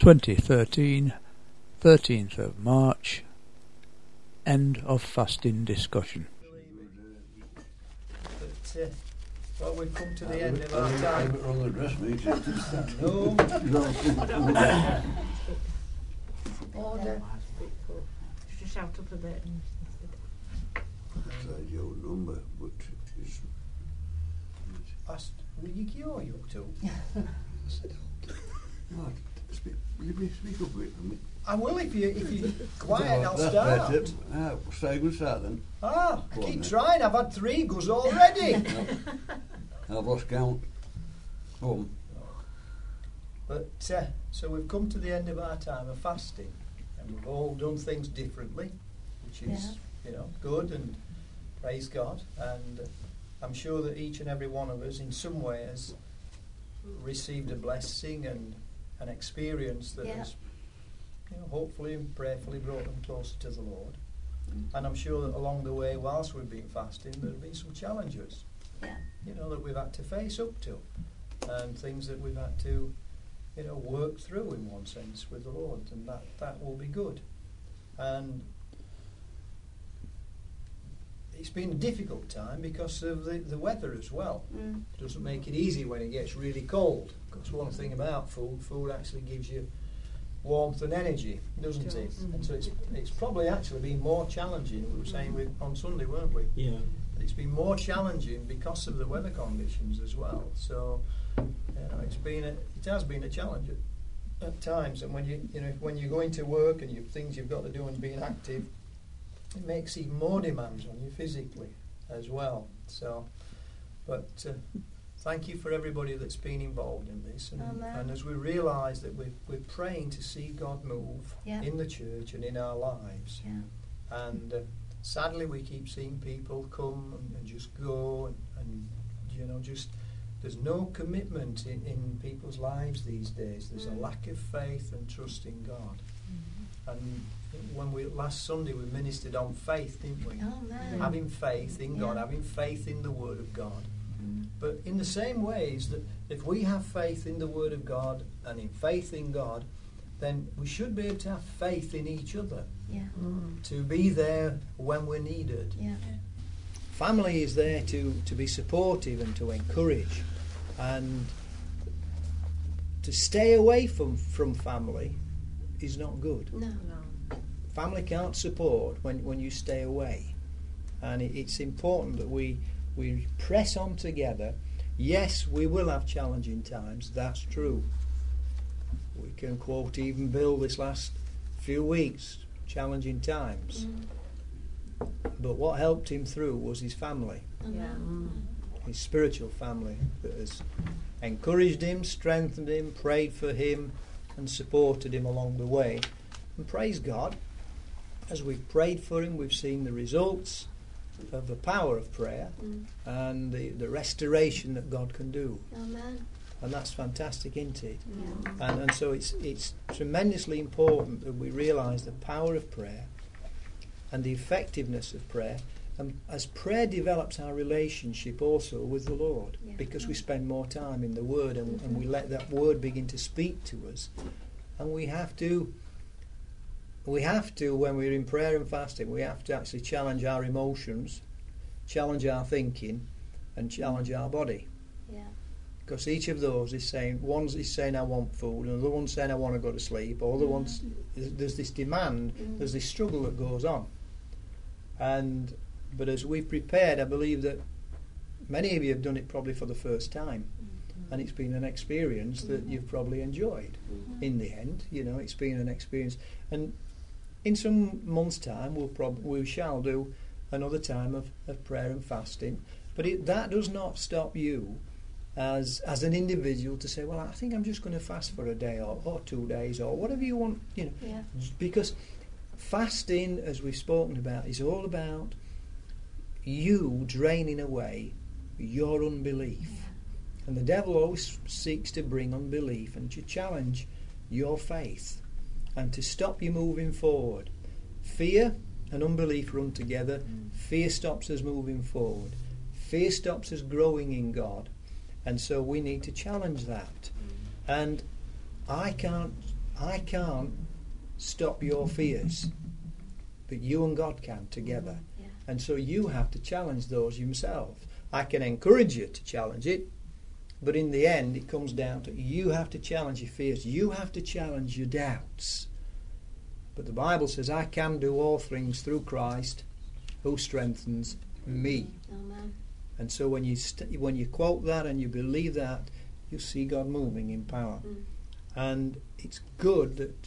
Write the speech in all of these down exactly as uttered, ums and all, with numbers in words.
twenty thirteen, thirteenth of March, end of fasting discussion. But, uh, well, we've come to the end of our time. Wrong address, mate. No. Order. Just shout up a bit. And Outside your number, but it's... Asked, will you cure you up to? What? Speak, will you be, speak up a bit for me? I will if you if you quiet. I'll That's start. better. Ah, start, good start then. Ah, Go on, keep then. trying. I've had three goes already. I've lost count. Go on. But uh, so we've come to the end of our time of fasting, and we've all done things differently, which is you know good, and praise God. And uh, I'm sure that each and every one of us, in some way, has received a blessing and an experience that Yeah. has, you know, hopefully and prayerfully brought them closer to the Lord. And I'm sure that along the way, whilst we've been fasting, there have been some challenges, yeah, you know, that we've had to face up to, and things that we've had to, you know, work through in one sense with the Lord, and that, that will be good. And it's been a difficult time because of the, the weather as well. mm. It doesn't make it easy when it gets really cold, because one thing about food, food actually gives you warmth and energy, doesn't it? does. And so it's it's probably actually been more challenging. We were saying with, on Sunday, weren't we? Yeah. It's been more challenging because of the weather conditions as well. So, you know, it's been a, it has been a challenge at, at times. And when you you know when you're going to work and you've things you've got to do and being active, it makes even more demands on you physically as well. So, but uh, thank you for everybody that's been involved in this. And, Amen. and as we realise that we're we're praying to see God move Yeah. in the church and in our lives. Yeah. And uh, sadly, we keep seeing people come and, and just go, and, and you know, just there's no commitment in, in people's lives these days. There's Mm. a lack of faith and trust in God. And when we last Sunday we ministered on faith, didn't we? Oh, man. Having faith in God, Yeah. having faith in the Word of God. Mm. But in the same ways that if we have faith in the Word of God and in faith in God, then we should be able to have faith in each other, Yeah. to be there when we're needed. Yeah. Family is there to, to be supportive and to encourage, and to stay away from, from family is not good. No. Family can't support when, when you stay away, and it, it's important that we we press on together. Yes, we will have challenging times, that's true. We can quote even Bill this last few weeks, challenging times. Mm. But what helped him through was his family, Yeah. his spiritual family, that has encouraged him, strengthened him, prayed for him, and supported him along the way. And praise God, as we've prayed for him, we've seen the results of the power of prayer Mm. and the, the restoration that God can do. Amen. And that's fantastic, isn't it? Yeah. And, and so it's it's tremendously important that we realise the power of prayer and the effectiveness of prayer. And as prayer develops our relationship also with the Lord, Yeah. because we spend more time in the Word, and, and we let that Word begin to speak to us. And we have to, we have to, when we're in prayer and fasting, we have to actually challenge our emotions, challenge our thinking, and challenge our body. Yeah. Because each of those is saying, one is saying I want food, another one's saying I want to go to sleep, or the one's, there's this demand, Mm. there's this struggle that goes on. And but as we've prepared, I believe that many of you have done it probably for the first time, and it's been an experience that you've probably enjoyed. Mhm. In the end, you know, it's been an experience. And in some months' time, we'll prob- we shall do another time of, of prayer and fasting. But it, that does not stop you as as an individual to say, well, I think I'm just going to fast for a day or, or two days or whatever you want, you know. Yeah. Because fasting, as we've spoken about, is all about you draining away your unbelief. And the devil always seeks to bring unbelief and to challenge your faith and to stop you moving forward. Fear and unbelief run together. Fear stops us moving forward. Fear stops us growing in God. And so we need to challenge that. And I can't I can't stop your fears, but you and God can together. Yeah. And so you have to challenge those yourself. I can encourage you to challenge it, but in the end it comes down to you have to challenge your fears. You have to challenge your doubts. But the Bible says, I can do all things through Christ who strengthens me. Amen. And so when you st- when you quote that and you believe that, you'll see God moving in power. Mm. And it's good that,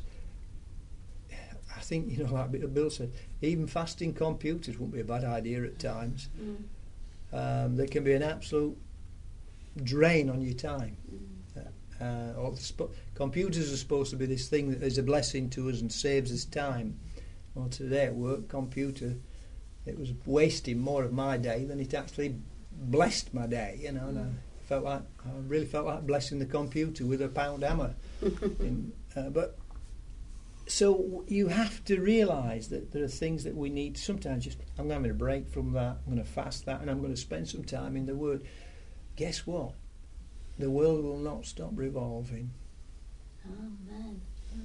I think, you know, like Bill said, even fasting computers wouldn't be a bad idea at times. Mm. Um, they can be an absolute drain on your time. Mm. Uh, or sp- computers are supposed to be this thing that is a blessing to us and saves us time. Well, today at work, computer, it was wasting more of my day than it actually blessed my day, you know. Mm. And I felt like I really felt like blessing the computer with a pound hammer. in, uh, but so you have to realise that there are things that we need. Sometimes just I'm having a break from that. I'm going to fast that, and I'm going to spend some time in the Word. Guess what? The world will not stop revolving. Amen.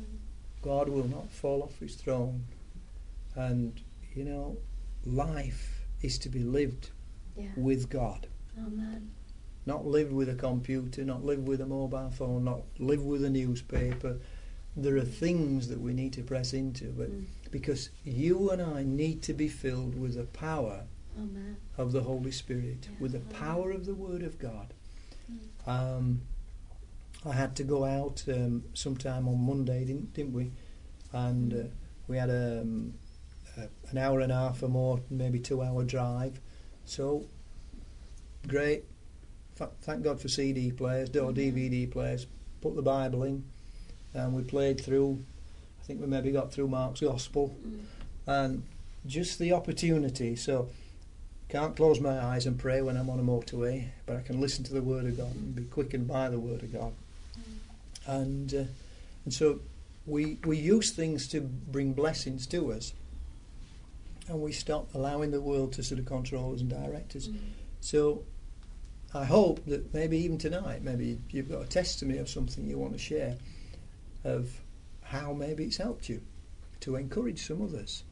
God will not fall off his throne. And, you know, life is to be lived Yeah. with God. Amen. Not live with a computer, not live with a mobile phone, not live with a newspaper. There are things that we need to press into, but Mm. because you and I need to be filled with the power Amen. of the Holy Spirit, Yeah. with the power of the Word of God. Mm. Um, I had to go out um, sometime on Monday, didn't didn't we? And uh, we had um, a, an hour and a half or more, maybe two hour drive. So great. Th- thank God for C D players, or D V D players. Put the Bible in, and we played through. I think we maybe got through Mark's Gospel, Mm. and just the opportunity. So can't close my eyes and pray when I'm on a motorway, but I can listen to the Word of God and be quickened by the Word of God. And uh, and so we we use things to bring blessings to us, and we stop allowing the world to sort of control us and direct us. Mm. So I hope that maybe even tonight, maybe you've got a testimony of something you want to share, of how maybe it's helped you to encourage some others.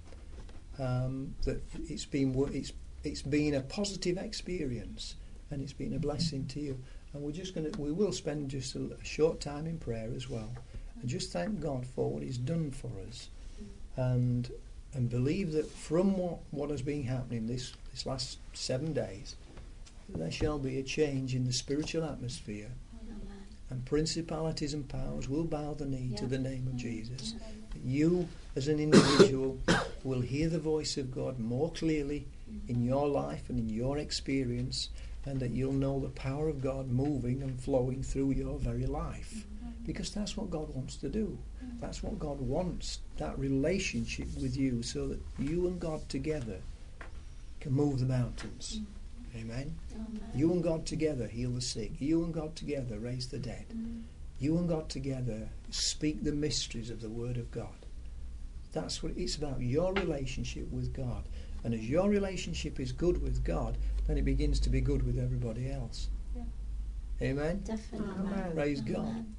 Um, that it's been wo- it's it's been a positive experience and it's been a blessing to you. And we're just going to we will spend just a, a short time in prayer as well, and just thank God for what He's done for us, and and believe that from what what has been happening this this last seven days, there shall be a change in the spiritual atmosphere, Amen. and principalities and powers will bow the knee to Yeah. the name of Yeah. Jesus. Amen. You as an individual will hear the voice of God more clearly in your life and in your experience, and that you'll know the power of God moving and flowing through your very life, because that's what God wants to do. That's what God wants, that relationship with you, so that you and God together can move the mountains. Amen. Amen. You and God together heal the sick. You and God together raise the dead. Mm. You and God together speak the mysteries of the Word of God. That's what it's about, your relationship with God. And as your relationship is good with God, then it begins to be good with everybody else. Yeah. Amen? Definitely. Amen. Praise God. Amen.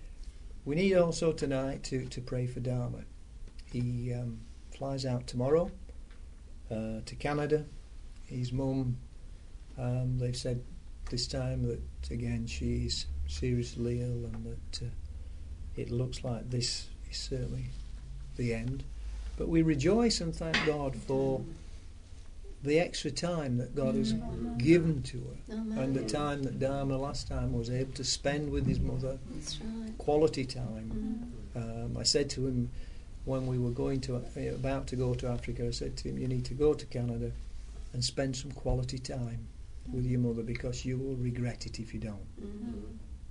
We need also tonight to, to pray for Dharma. He um, flies out tomorrow uh, to Canada. His mum, um, they've said this time that, again, she's seriously ill, and that uh, it looks like this is certainly the end. But we rejoice and thank God for the extra time that God has Amen. given to her, Amen. and the time that Dharma last time was able to spend with his mother, That's right. quality time. Mm. Um, I said to him when we were going to about to go to Africa, I said to him, you need to go to Canada and spend some quality time with your mother, because you will regret it if you don't. Mm.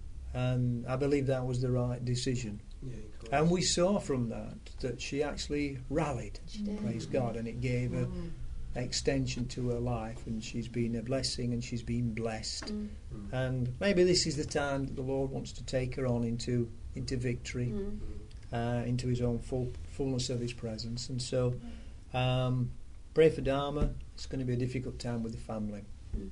And I believe that was the right decision. Yeah, of course. And we saw from that that she actually rallied, She did. praise God, and it gave her Mm. extension to her life, and she's been a blessing and she's been blessed. Mm. Mm. And maybe this is the time that the Lord wants to take her on into into victory, Mm. uh, into His own full fullness of His presence. And so, um, pray for Dharma. It's going to be a difficult time with the family, Mm.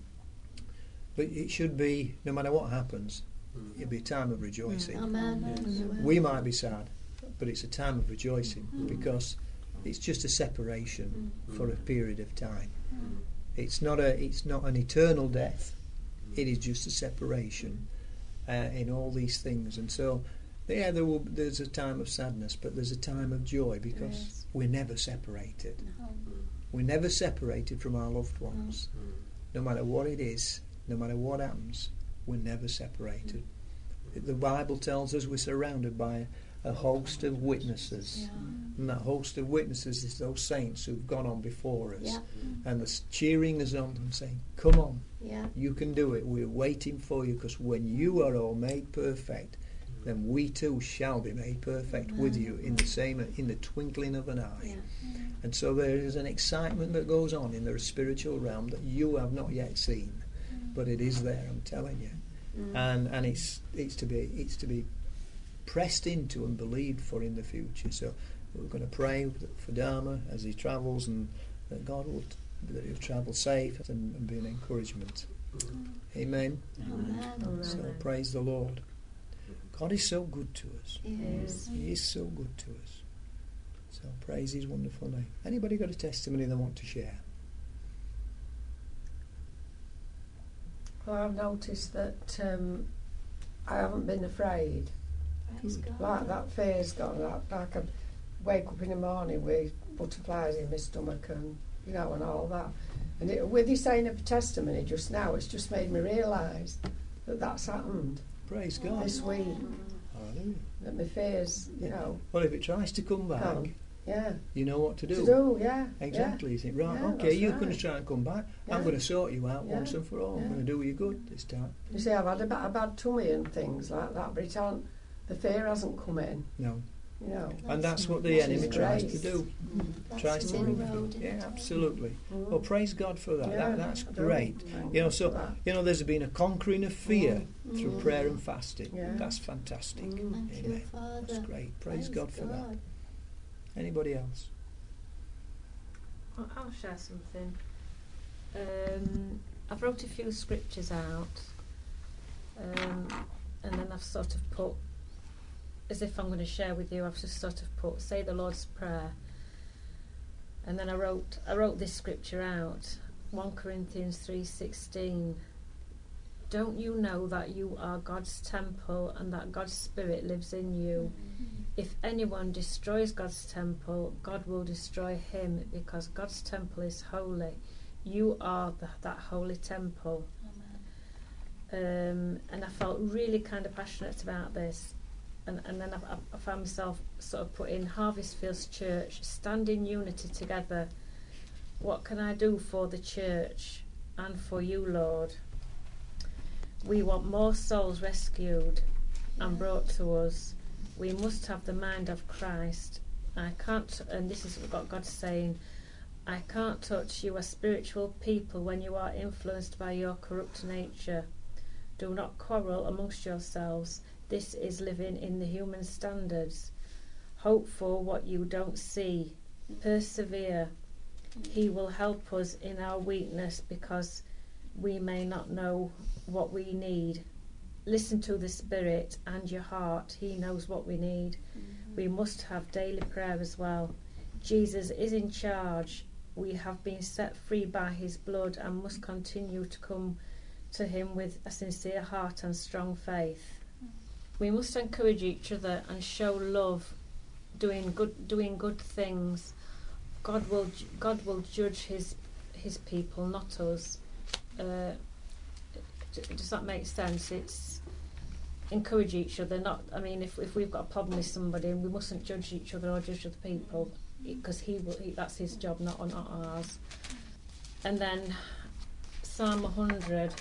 but it should be, no matter what happens, Mm. it'll be a time of rejoicing. Amen. Yes. Amen. We might be sad, but it's a time of rejoicing because it's just a separation for a period of time. It's not a it's not an eternal death. It is just a separation uh, in all these things. And so, yeah, there will, there's a time of sadness, but there's a time of joy because Yes. we're never separated. No. We're never separated from our loved ones. No matter what it is, no matter what happens, we're never separated. The Bible tells us we're surrounded by a host of witnesses. Yeah. And that host of witnesses is those saints who've gone on before us. Yeah. And they're cheering us on and saying, come on, Yeah. you can do it. We're waiting for you, because when you are all made perfect, then we too shall be made perfect with you in the same in the twinkling of an eye. Yeah. And so there is an excitement that goes on in the spiritual realm that you have not yet seen, but it is there, I'm telling you. Mm. And and it's it's to be it's to be pressed into and believed for in the future. So we're going to pray for Dharma as he travels, and that God will that he'll travel safe and, and be an encouragement. Amen. Amen. So praise the Lord. God is so good to us. Yes. He is so good to us. So praise his wonderful name. Anybody got a testimony they want to share? Well, I've noticed that um, I haven't been afraid. Praise God. Like that fear's gone. Like, like I wake up in the morning with butterflies in my stomach and, you know, and all that. And it, with you saying a testimony just now, it's just made me realise that that's happened Praise God. this week. Hallelujah. That my fears, you know, Well, if it tries to come back, come. Yeah. you know what to do. To do, yeah. Exactly. You think, right, Yeah, okay, that's you're right. going to try and come back. I'm Yeah. going to sort you out Yeah. once and for all. I'm Yeah. going to do you good this time. Yeah. You see, I've had a, ba- a bad tummy and things like that, but it hasn't, the fear hasn't come in, No. you know. And that's what the That's enemy His tries grace. to do. That's Tries to the bring road, Yeah, isn't it? absolutely. Mm. Well, praise God for that. Yeah, that that's I do. great. Thank You know, God so for that. you know, there's been a conquering of fear Mm. through Mm. prayer and fasting. Yeah. That's fantastic. Mm. Thank you, Amen. Father. That's great. Praise, God for that. God. Anybody else? Well, I'll share something. Um, I've wrote a few scriptures out, um, and then I've sort of put, as if I'm going to share with you, I've just sort of put, say the Lord's Prayer, and then I wrote, I wrote this scripture out, First Corinthians three sixteen. Don't you know that you are God's temple and that God's Spirit lives in you? If anyone destroys God's temple, God will destroy him, because God's temple is holy. You are the, that holy temple. Um, and I felt really kind of passionate about this. And, and then I, I found myself sort of putting Harvest Fields Church, stand in unity together. What can I do for the church and for you, Lord? We want more souls rescued and brought to us. We must have the mind of Christ. I can't, and this is what God's saying, I can't touch you as spiritual people when you are influenced by your corrupt nature. Do not quarrel amongst yourselves. This is living in the human standards. Hope for what you don't see. Persevere. He will help us in our weakness, because we may not know what we need. Listen to the Spirit and your heart. He knows what we need. Mm-hmm. We must have daily prayer as well. Jesus is in charge. We have been set free by his blood and must continue to come to him with a sincere heart and strong faith. We must encourage each other and show love, doing good doing good things. God will God will judge his his people, not us. Uh, does that make sense? It's encourage each other. Not, I mean, if if we've got a problem with somebody, we mustn't judge each other or judge other people, because he will. He, that's his job, not not ours. And then Psalm one hundred,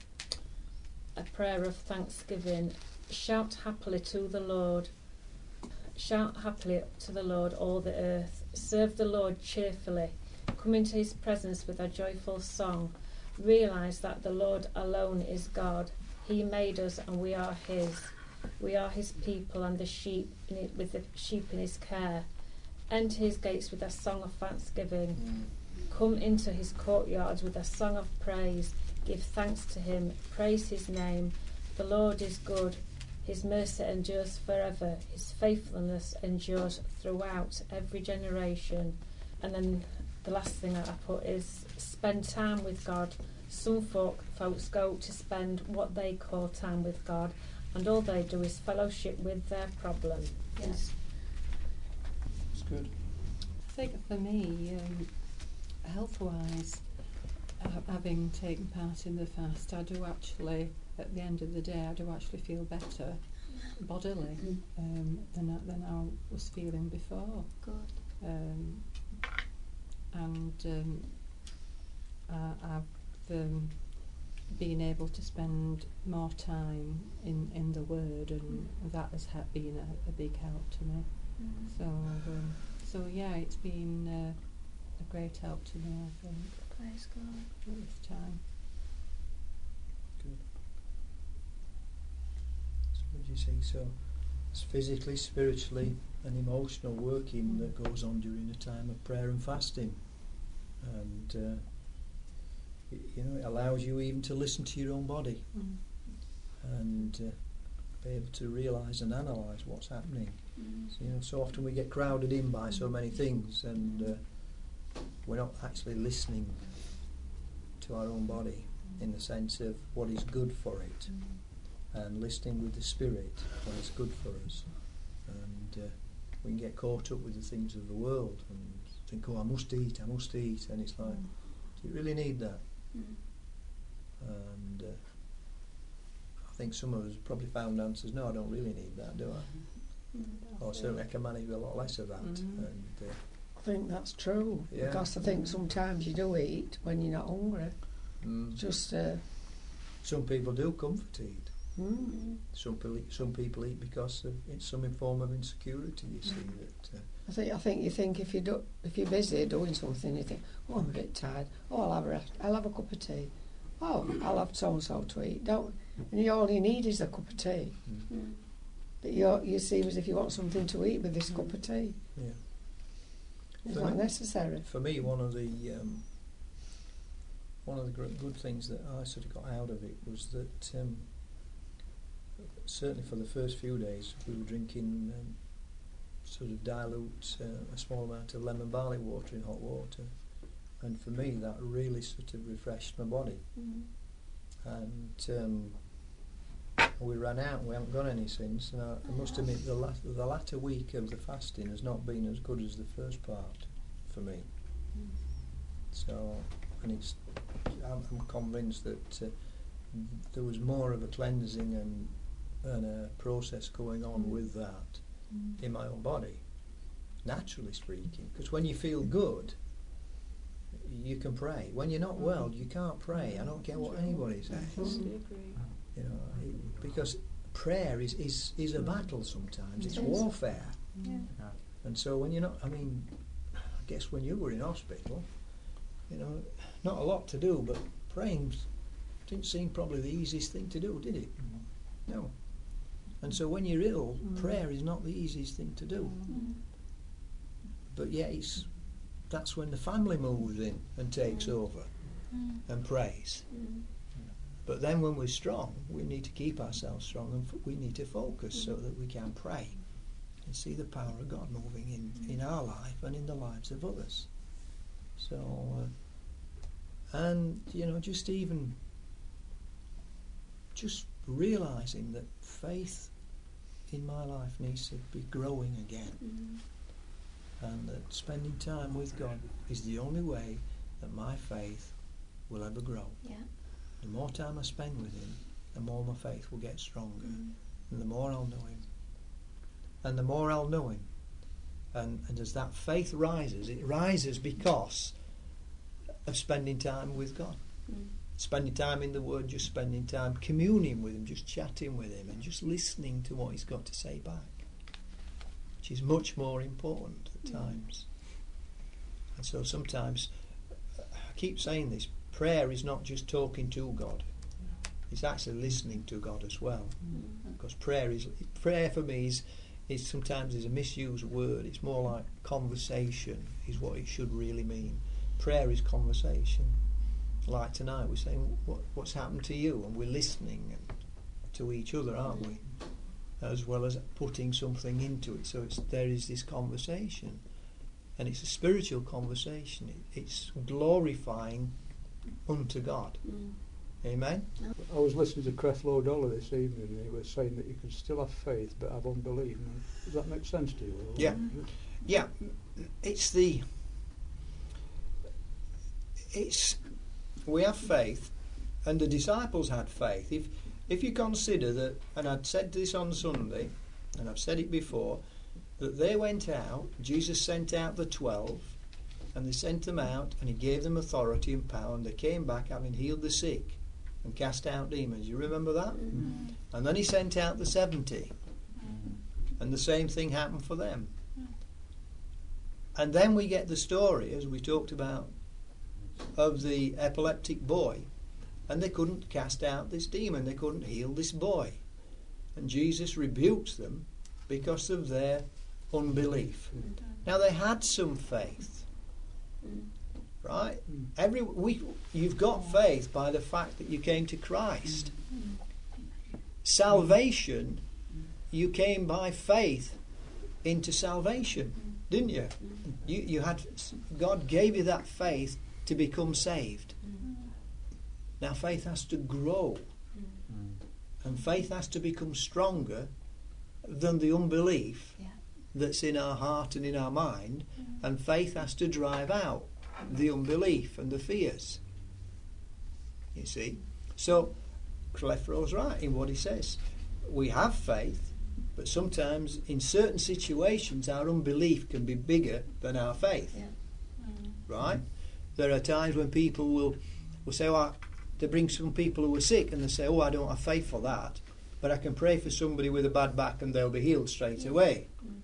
a prayer of thanksgiving. Shout happily to the Lord. Shout happily to the Lord, all the earth. Serve the Lord cheerfully. Come into his presence with a joyful song. Realise that the Lord alone is God. He made us and we are his. We are his people and the sheep in it, with the sheep in his care. Enter his gates with a song of thanksgiving. Come into his courtyards with a song of praise. Give thanks to him. Praise his name. The Lord is good. His mercy endures forever. His faithfulness endures throughout every generation. And then the last thing that I put is spend time with God. Some folk, folks go to spend what they call time with God, and all they do is fellowship with their problem. Yes. It's good. I think for me, um, health-wise, uh, having taken part in the fast, I do actually, at the end of the day, I do actually feel better bodily Mm. um, than, I, than I was feeling before. Good. Um, and um, I, I've um, been able to spend more time in, in the Word, and that has ha- been a, a big help to me. Mm. So, um, so yeah, it's been uh, a great help to me, I think, Praise God. at this time. Good. So what do you see? So it's physically, spiritually and emotional working that goes on during a time of prayer and fasting. And uh, y- you know, it allows you even to listen to your own body Mm. and uh, be able to realise and analyse what's happening. Mm. So, you know, so often we get crowded in by so many things, and uh, we're not actually listening to our own body in the sense of what is good for it, and listening with the Spirit what is good for us. And uh, we can get caught up with the things of the world and think, oh, I must eat, I must eat, and it's like, do you really need that? Mm. And uh, I think some of us probably found answers, no, I don't really need that, do I? Mm. Or certainly I can manage with a lot less of that. Mm. And uh, I think that's true. Yeah. Because I think sometimes you do eat when you're not hungry. mm, Just, uh, some people do comfort eat. mm, Mm. Some people eat, some people eat because of it's some form of insecurity. You see that. Uh, I think I think you think if you do if you're busy doing something, you think, oh, I'm a bit tired. Oh, I'll have a rest. I'll have a cup of tea. Oh, I'll have so and so to eat. Don't. And you, all you need is a cup of tea. Mm. But you you seem as if you want something to eat with this cup of tea. yeah. It's For not me- necessary. For me, one of the um, one of the gr- good things that I sort of got out of it was that um, certainly for the first few days we were drinking um, sort of dilute uh, a small amount of lemon barley water in hot water, and for me that really sort of refreshed my body. Mm. And um, we ran out and we haven't got any since, and I, I must admit the, lat- the latter week of the fasting has not been as good as the first part for me. So, and it's I'm, I'm convinced that uh, there was more of a cleansing and, and a process going on with that in my own body, naturally speaking, because when you feel good you can pray. When you're not well you can't pray. I don't care what anybody says. Totally agree. You know, it, because prayer is, is, is a battle sometimes. It's It is. warfare. Yeah. And so when you're not, I mean, I guess when you were in hospital, you know, not a lot to do, but praying didn't seem probably the easiest thing to do, did it? No. And so when you're ill, Mm. prayer is not the easiest thing to do. Mm. But yet it's, that's when the family moves in and takes over Mm. and prays. Mm. But then when we're strong, we need to keep ourselves strong, and f- we need to focus so that we can pray and see the power of God moving in, in our life and in the lives of others. So, uh, and, you know, just even, just realising that faith in my life needs to be growing again, Mm. and that spending time with God is the only way that my faith will ever grow. Yeah. The more time I spend with him, the more my faith will get stronger, Mm. and the more I'll know him. And the more I'll know him, and, and as that faith rises, it rises because of spending time with God. Mm. Spending time in the Word, just spending time communing with him, just chatting with him, and just listening to what he's got to say back, which is much more important at Mm. times. And so sometimes, I keep saying this, prayer is not just talking to God, it's actually listening to God as well. Mm. Because prayer is prayer for me is, is sometimes is a misused word. It's more like conversation is what it should really mean. Prayer is conversation. Like tonight we're saying what, what's happened to you, and we're listening and, to each other, aren't we? as well as putting something into it. So it's, there is this conversation, and it's a spiritual conversation. It, it's glorifying unto God. Mm. Amen? I was listening to Creflo Dollar this evening, and he was saying that you can still have faith but have unbelief. Does that make sense to you? Or Yeah. Yeah, it's the... It's... We have faith, and the disciples had faith. If if you consider that, and I'd said this on Sunday, and I've said it before, that they went out, Jesus sent out the twelve, and they sent them out, and he gave them authority and power, and they came back having healed the sick and cast out demons. You remember that? Mm. And then he sent out the seventy, and the same thing happened for them. And then we get the story, as we talked about, of the epileptic boy, and they couldn't cast out this demon, they couldn't heal this boy, and Jesus rebukes them because of their unbelief. Now they had some faith, right? Every we you've got faith by the fact that you came to Christ. Salvation, you came by faith into salvation, didn't you? You you had God gave you that faith to become saved. Now faith has to grow, and faith has to become stronger than the unbelief Yeah. that's in our heart and in our mind, and faith has to drive out the unbelief and the fears. You see? So Clefro's right in what he says. We have faith, but sometimes in certain situations our unbelief can be bigger than our faith. Yeah. Right? There are times when people will, will say, oh, they bring some people who are sick, and they say, oh, I don't have faith for that, but I can pray for somebody with a bad back and they'll be healed straight away. Mm.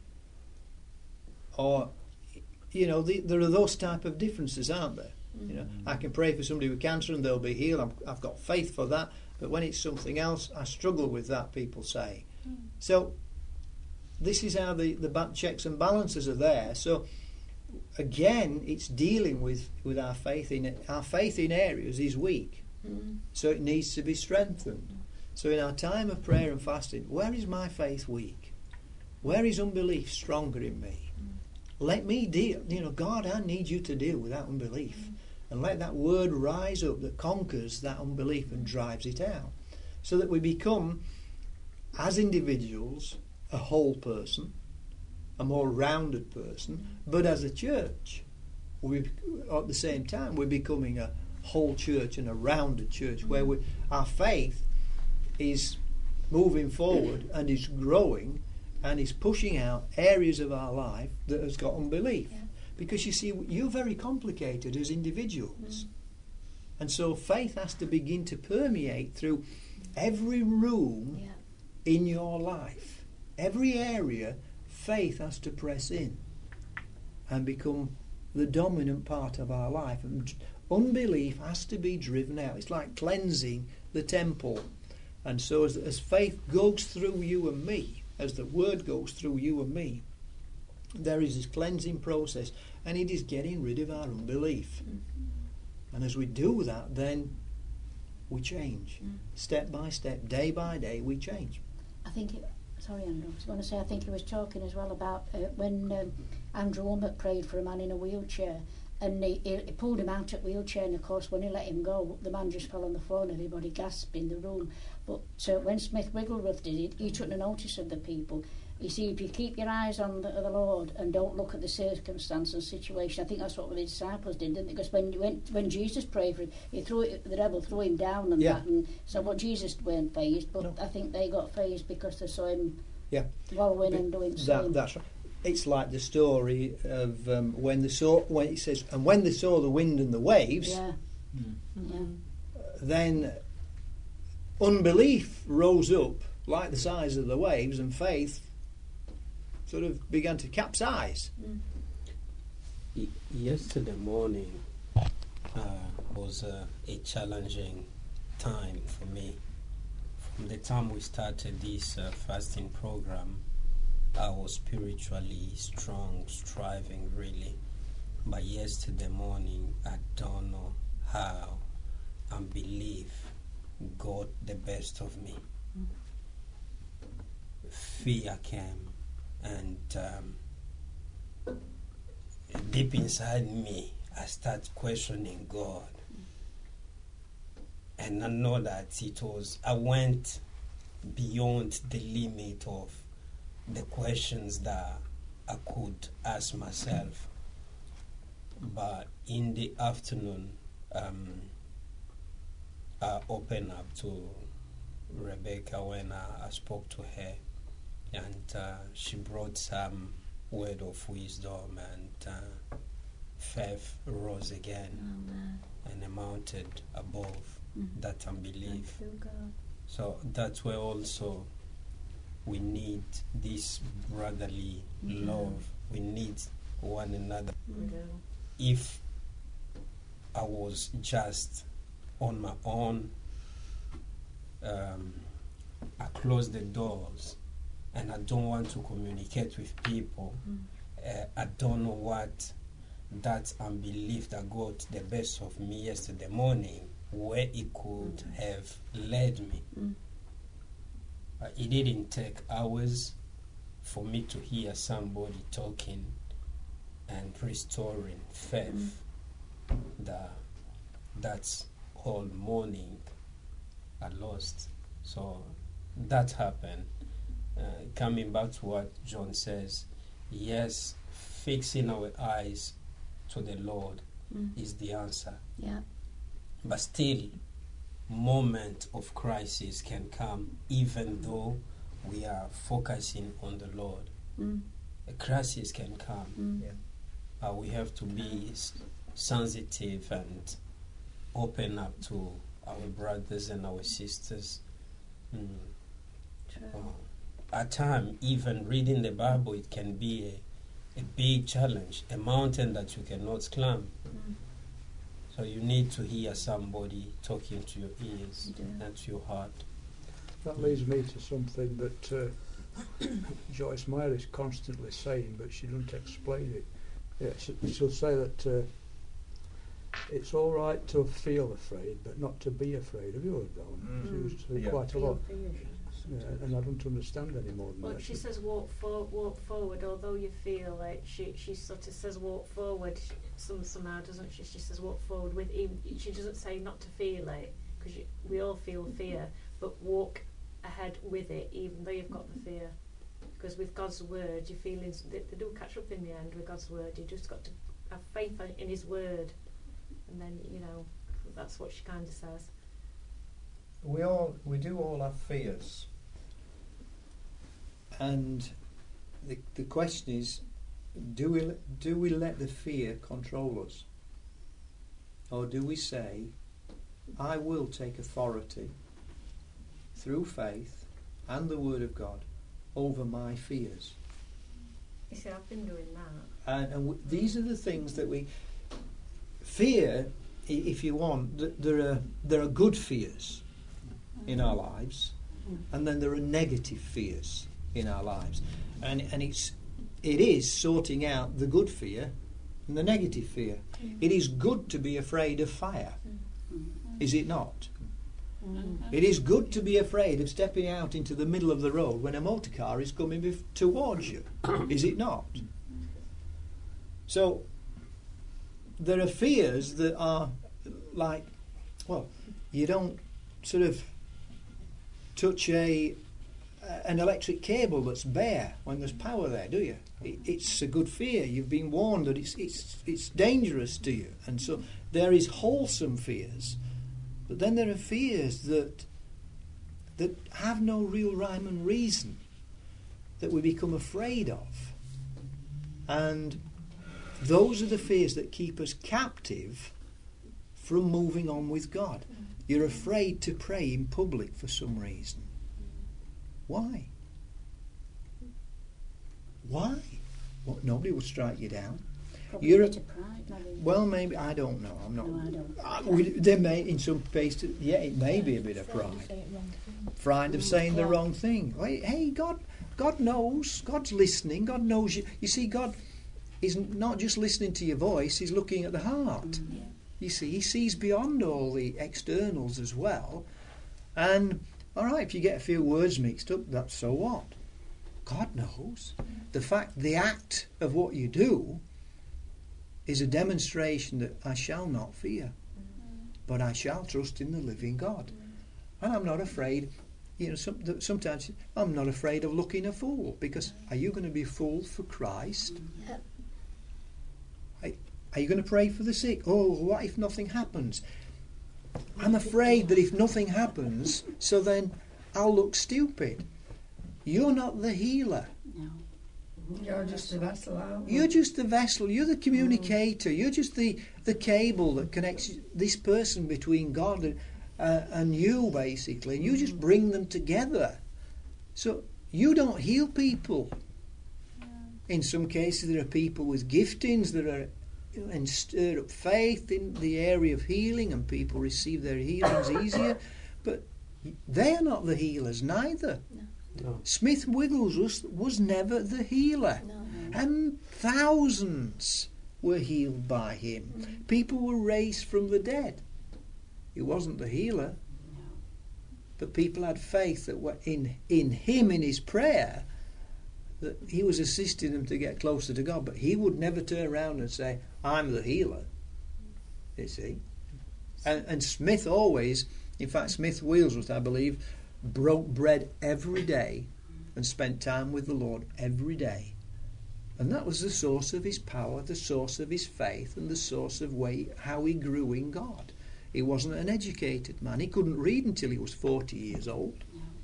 Or, you know, the, there are those type of differences, aren't there? Mm. You know, I can pray for somebody with cancer and they'll be healed. I'm, I've got faith for that. But when it's something else, I struggle with that, people say. Mm. So this is how the, the ba- checks and balances are there. So again, it's dealing with, with our faith in it. Our faith in areas is weak. Mm. So it needs to be strengthened. So in our time of prayer and fasting, where is my faith weak? Where is unbelief stronger in me? Let me deal, you know, God, I need you to deal with that unbelief. And let that word rise up that conquers that unbelief and drives it out. So that we become, as individuals, a whole person, a more rounded person, but as a church, we, at the same time, we're becoming a whole church and a rounded church where we, our faith is moving forward and is growing and is pushing out areas of our life that has got unbelief. Yeah. Because you see, you're very complicated as individuals. Mm. And so faith has to begin to permeate through every room Yeah. in your life. Every area, faith has to press in and become the dominant part of our life. And unbelief has to be driven out. It's like cleansing the temple. And so as, as faith goes through you and me, as the word goes through you and me, there is this cleansing process, and it is getting rid of our unbelief. Mm. And as we do that, then we change. Mm. Step by step, day by day, we change. I think it, sorry Andrew, I was going to say I think he was talking as well about uh, when um, Andrew Womack prayed for a man in a wheelchair, and he, he, he pulled him out of the wheelchair, and of course when he let him go, the man just fell on the floor and everybody gasped in the room. But uh, when Smith Wigglesworth did it, he took no notice of the people. You see, if you keep your eyes on the, the Lord and don't look at the circumstance and situation, I think that's what the disciples did, didn't they? Because when when, when Jesus prayed for him, he threw it, the rebel threw him down and Yeah. that, and so what Jesus weren't phased, but No. I think they got phased because they saw him Yeah. wallowing and doing That, sin. that's right. It's like the story of um, when they saw, when it says, and when they saw the wind and the waves, Yeah, Mm. yeah. then unbelief rose up like the size of the waves, and faith sort of began to capsize. Mm. Y- yesterday morning uh, was uh, a challenging time for me. From the time we started this uh, fasting program, I was spiritually strong, striving really. But yesterday morning, I don't know how unbelief got the best of me. fear came, and um, deep inside me, I start questioning God. And I know that it was, I went beyond the limit of the questions that I could ask myself. But in the afternoon, um, I opened up to Rebecca when I, I spoke to her, and uh, she brought some word of wisdom, and uh, faith rose again Amen. and amounted above Mhm. that unbelief. Thank you, God. So that's where also we need this brotherly Mhm. love. We need one another. We do. If I was just on my own, um, I close the doors and I don't want to communicate with people. Mm. Uh, I don't know what that unbelief that got the best of me yesterday morning, where it could Mm. have led me. Mm. Uh, it didn't take hours for me to hear somebody talking and restoring faith. That that's whole morning I lost. So that happened. Uh, coming back to what John says, yes, fixing our eyes to the Lord Mm. is the answer. Yeah. But still, moment of crisis can come even though we are focusing on the Lord. Mm. A crisis can come. Mm. Yeah. Uh, we have to be s- sensitive and open up to our brothers and our sisters. Mm. True. Uh, at times, even reading the Bible, it can be a, a big challenge, a mountain that you cannot climb. Mm. So you need to hear somebody talking to your ears You do. and to your heart. That leads me to something that uh, Joyce Meyer is constantly saying, but she doesn't explain it. Yeah, she, she'll say that uh, it's all right to feel afraid, but not to be afraid. Have you heard that one? Mm. She used to say Yeah. quite a lot. Feel fear. Yeah, and I don't understand any more than Well, that. she says walk for, walk forward. Although you feel it, she she sort of says walk forward. She, some somehow doesn't she? She says walk forward with. Even, she doesn't say not to feel it, because we all feel fear, but walk ahead with it, even though you've got the fear. Because with God's word, your feelings they, they do catch up in the end. With God's word, you just got to have faith in His word, and then you know that's what she kind of says. We all we do all have fears, and the the question is, do we do we let the fear control us, or do we say, I will take authority through faith and the Word of God over my fears? You see, I've been doing that. And, and w- these are the things that we fear. i- If you want, th- there are there are good fears in our lives, and then there are negative fears in our lives, and and it's it is sorting out the good fear and the negative fear. It is good to be afraid of fire, is it not? It is good to be afraid of stepping out into the middle of the road when a motor car is coming bef- towards you, is it not? So there are fears that are like, well, you don't sort of touch a an electric cable that's bare when there's power there, do you? It, it's a good fear. You've been warned that it's it's it's dangerous to you, and so there is wholesome fears, but then there are fears that that have no real rhyme and reason, that we become afraid of, and those are the fears that keep us captive from moving on with God. You're afraid to pray in public for some reason. Why? Why? Well, nobody will strike you down. Probably You're a a- bit of pride, maybe. Well, maybe, I don't know. I'm not. No, I don't. Uh, we, there may, in some cases, yeah, it may be a bit of pride. Frightened of saying the Yeah. wrong thing. Hey, hey, God, God knows. God's listening. God knows you. You see, God is not just listening to your voice. He's looking at the heart. Yeah. You see, He sees beyond all the externals as well. And all right, if you get a few words mixed up, that's so what. God knows. The fact, the act of what you do is a demonstration that I shall not fear, but I shall trust in the living God. And I'm not afraid, you know, some, sometimes I'm not afraid of looking a fool, because are you going to be fooled for Christ? Are, are you going to pray for the sick? Oh, what if nothing happens? I'm afraid that if nothing happens, so then I'll look stupid. You're not the healer. No. You're just a vessel, aren't you? You're just the vessel. You're the communicator. You're just the, the cable that connects this person between God and, uh, and you, basically. And you just bring them together. So you don't heal people. In some cases, there are people with giftings that are, you know, and stir up faith in the area of healing, and people receive their healings easier. But they are not the healers, neither. No. No. Smith Wiggles was, was never the healer. No. And thousands were healed by him. Mm. People were raised from the dead. He wasn't the healer. No. But people had faith that were in, in him, in his prayer, that he was assisting them to get closer to God. But he would never turn around and say, I'm the healer. You see? And, and Smith always, in fact, Smith Wigglesworth, I believe, broke bread every day and spent time with the Lord every day. And that was the source of his power, the source of his faith, and the source of way, how he grew in God. He wasn't an educated man. He couldn't read until he was forty years old.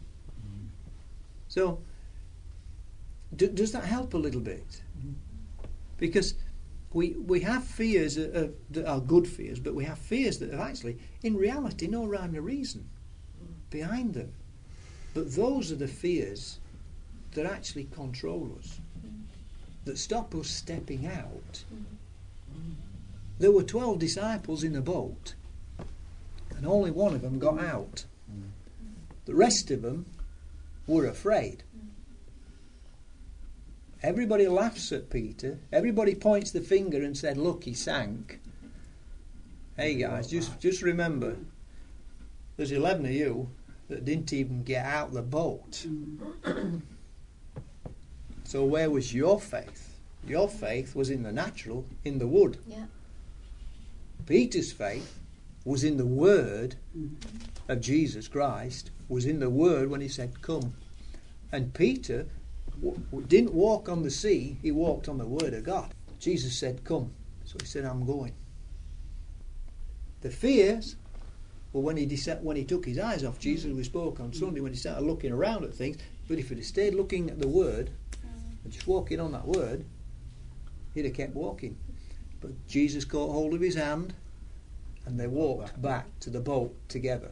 So, do, does that help a little bit? Because we we have fears uh, uh, that are good fears, but we have fears that have actually, in reality, no rhyme or reason behind them. But those are the fears that actually control us, that stop us stepping out. There were twelve disciples in a boat, and only one of them got out. The rest of them were afraid. Everybody laughs at Peter. Everybody points the finger and said, look, he sank. Hey guys, just, just remember, there's eleven of you that didn't even get out the boat. So where was your faith? Your faith was in the natural, in the wood. Yeah. Peter's faith was in the word of Jesus Christ, was in the word when he said, come. And Peter w- w- didn't walk on the sea, he walked on the word of God. Jesus said, come. So he said, I'm going. The fears, well, when he dec- when he took his eyes off Jesus, we spoke on Sunday, when he started looking around at things, but if he'd have stayed looking at the word, and just walking on that word, he'd have kept walking. But Jesus caught hold of his hand, and they walked back to the boat together.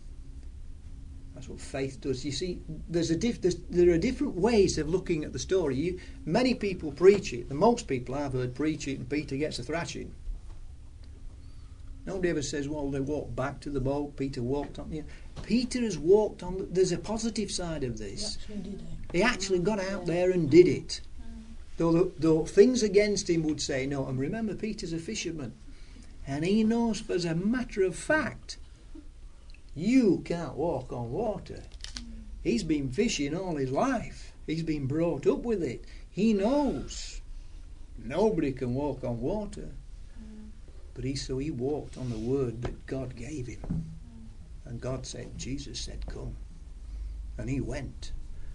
That's what faith does. You see, there's a diff- there's, there are different ways of looking at the story. You, many people preach it. The most people I've heard preach it, and Peter gets a thrashing. Nobody ever says, well, they walked back to the boat, Peter walked on. You know, Peter has walked on. There's a positive side of this. He actually did it. He actually got out there and did it. Though, though things against him would say no. And remember, Peter's a fisherman. And he knows, as a matter of fact, you can't walk on water. He's been fishing all his life. He's been brought up with it. He knows nobody can walk on water. But he so he walked on the word that God gave him. And God said, Jesus said, come. And he went.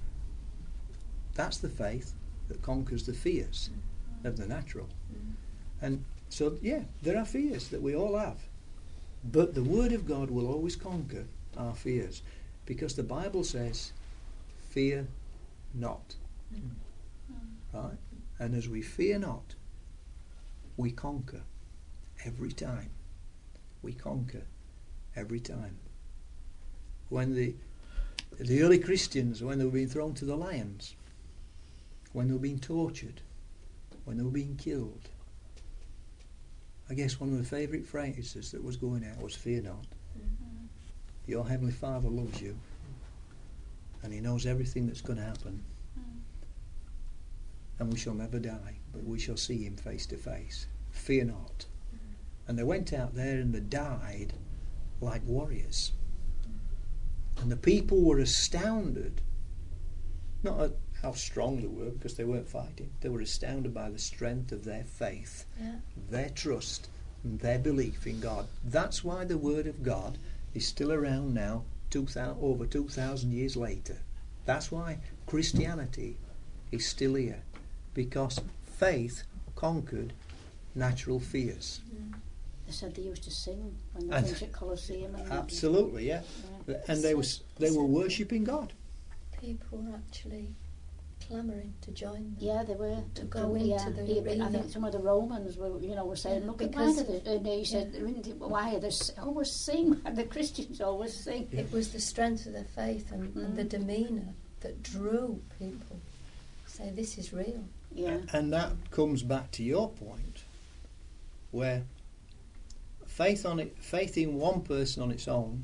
That's the faith that conquers the fears of the natural. And so, yeah, there are fears that we all have. But the word of God will always conquer our fears. Because the Bible says, fear not. Right? And as we fear not, we conquer. Every time. We conquer. Every time. When the the early Christians, when they were being thrown to the lions, when they were being tortured, when they were being killed, I guess one of the favourite phrases that was going out was, fear not. Mm-hmm. Your Heavenly Father loves you, and He knows everything that's going to happen. Mm. And we shall never die, but we shall see Him face to face. Fear not. And they went out there and they died like warriors. And the people were astounded, not at how strong they were because they weren't fighting. They were astounded by the strength of their faith, Yeah. their trust, and their belief in God. That's why the Word of God is still around now, two thousand, over two thousand years later. That's why Christianity is still here, because faith conquered natural fears. They said they used to sing when they And- went at Colosseum. And Absolutely, yeah. Yeah. And they was they were worshipping God. People were actually clamouring to join them. Yeah, they were. To go into yeah, the yeah, arena. I think some of the Romans were, you know, were saying, Yeah, look, at why because- do they, and he said, why are they s- always sing? The Christians always sing. It was the strength of their faith and, and the Mm. demeanour that drew people. Say, this is real. Yeah. And that comes back to your point, where faith on it, faith in one person on its own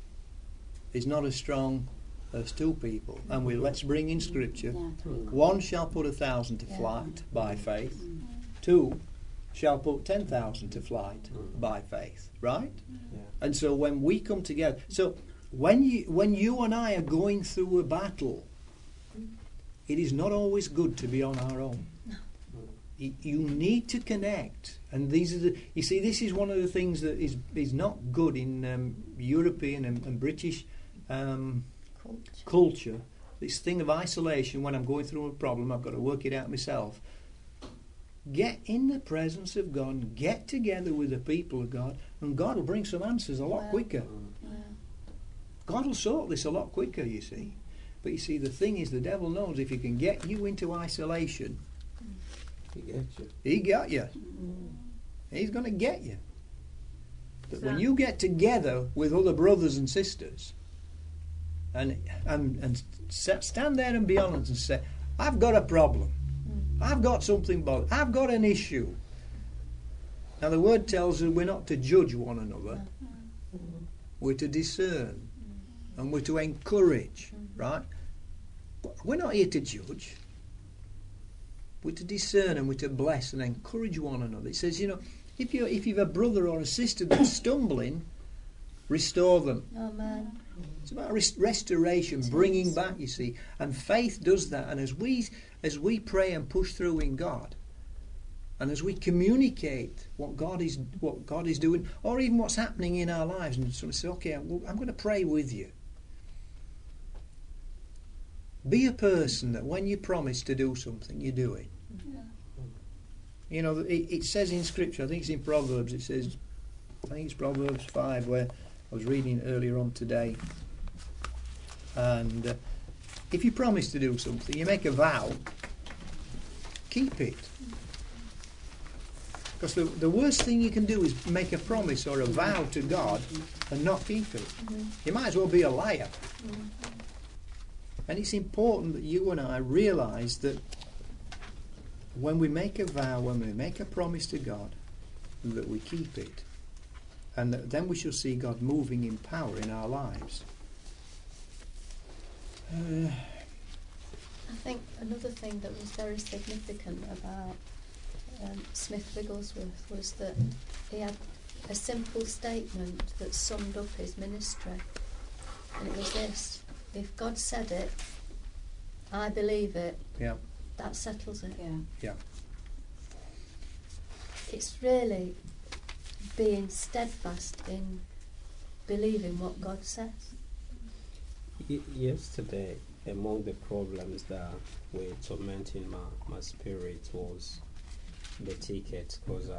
is not as strong as two people. And we let's bring in Scripture. Yeah. One shall put a thousand to Yeah. flight by faith. Mm. Two shall put ten thousand to flight Mm. by faith. Right? Yeah. And so when we come together, so when you when you and I are going through a battle, it is not always good to be on our own. Y- You need to connect, and these are the. You see, this is one of the things that is is not good in um, European and, and British um, Culture. culture. This thing of isolation. When I'm going through a problem, I've got to work it out myself. Get in the presence of God, and get together with the people of God, and God will bring some answers a lot Wow. quicker. Yeah. God will sort this a lot quicker, you see. But you see, the thing is, the devil knows if he can get you into isolation, He gets you. he got you. He's going to get you. But when So- you get together with other brothers and sisters, and and and s- stand there and be honest and say, "I've got a problem. I've got something bothering. I've got an issue." Now the word tells us we're not to judge one another. We're to discern, and we're to encourage. Right? But we're not here to judge. We're to discern and we're to bless and encourage one another. It says, you know, if you if you've a brother or a sister that's stumbling, restore them. Oh, man. It's about res- restoration, It bringing is. back. You see, and faith does that. And as we as we pray and push through in God, and as we communicate what God is what God is doing, or even what's happening in our lives, and sort of say, okay, I'm, I'm going to pray with you. Be a person that when you promise to do something, you do it. You know, it, it says in Scripture, I think it's in Proverbs, it says, I think it's Proverbs five, where I was reading earlier on today. And uh, if you promise to do something, you make a vow, keep it. Because the, the worst thing you can do is make a promise or a vow to God and not keep it. You might as well be a liar. And it's important that you and I realise that when we make a vow, when we make a promise to God, that we keep it. And that then we shall see God moving in power in our lives. Uh, I think another thing that was very significant about um, Smith Wigglesworth was that he had a simple statement that summed up his ministry. And it was this: if God said it, I believe it, yeah, that settles it. Yeah. yeah. It's really being steadfast in believing what God says. Y- yesterday, among the problems that were tormenting my, my spirit was the ticket, because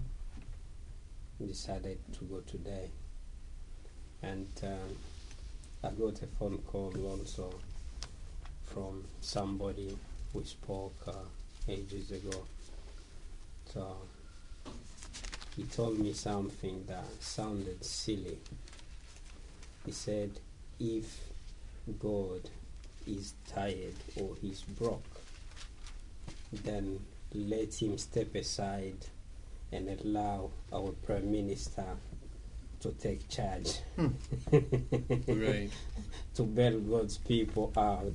I decided to go today. And um, I got a phone call also from somebody we spoke uh, ages ago. So he told me something that sounded silly. He said, if God is tired or he's broke, then let him step aside and allow our Prime Minister to take charge. Right. To bail God's people out.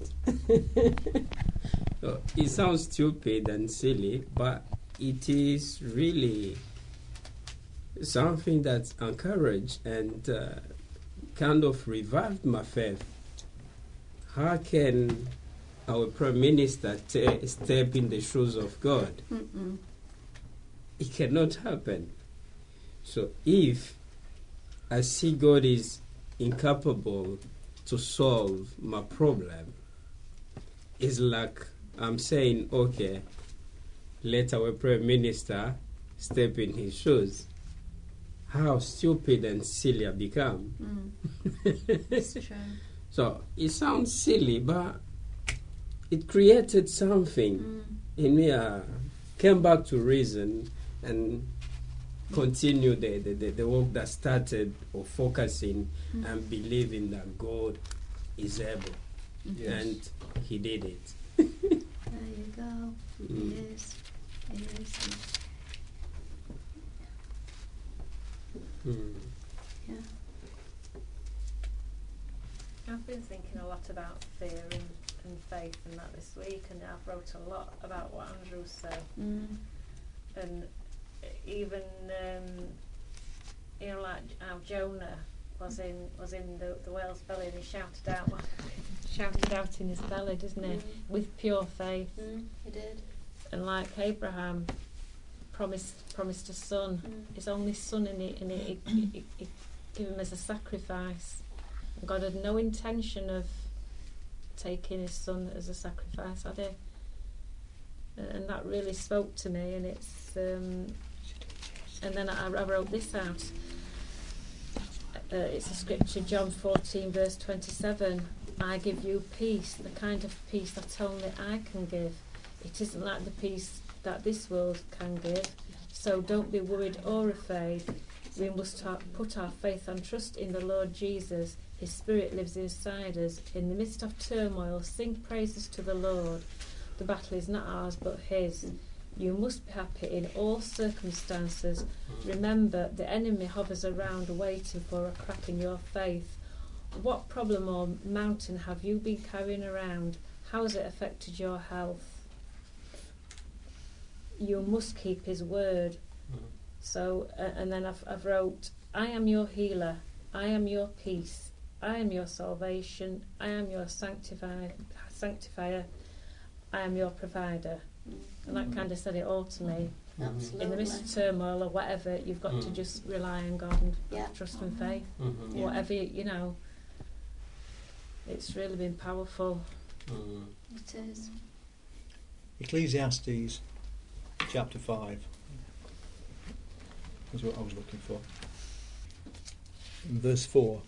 So it sounds stupid and silly, but it is really something that's encouraged and uh, kind of revived my faith. How can our Prime Minister t- step in the shoes of God. Mm-mm. It cannot happen. So if I see God is incapable to solve my problem, it's like I'm saying, okay, let our Prime Minister step in his shoes. How stupid and silly I become. Mm. It's true. So it sounds silly, but it created something Mm. in me. I came back to reason and continue the, the, the, the work that started of focusing Mm. and believing that God is able. Yes. And he did it. There you go. Mm. It is. It is. Mm. Yeah. I've been thinking a lot about fear and, and faith and that this week, and I've wrote a lot about what Andrew said. Mm. And even um, you know, like how Jonah was in was in the, the whale's belly, and he shouted out, shouted out in his belly, doesn't he? Mm. With pure faith. Mm. He did. And like Abraham promised promised a son, Mm. his only son, and he and he, he, he, he gave him as a sacrifice. And God had no intention of taking his son as a sacrifice, had he? And, and that really spoke to me. And it's um, and then I, I wrote this out. Uh, it's a scripture, John fourteen, verse twenty-seven. I give you peace, the kind of peace that only I can give. It isn't like the peace that this world can give. So don't be worried or afraid. We must ha- put our faith and trust in the Lord Jesus. His Spirit lives inside us. In the midst of turmoil, sing praises to the Lord. The battle is not ours but His. You must be happy in all circumstances. Remember, the enemy hovers around waiting for a crack in your faith. What problem or mountain have you been carrying around? How has it affected your health? You must keep His word. Mm. So, uh, and then I've, I've wrote, I am your healer. I am your peace. I am your salvation. I am your sanctifier. sanctifier. I am your provider. And that kind of said it all to me. Absolutely. In the midst of turmoil or whatever, you've got to Mm. just rely on God and Yeah. trust and faith. Mhm. Yeah. Whatever, you, you know, it's really been powerful. Mm. It is. Ecclesiastes chapter five is what I was looking for. In verse four.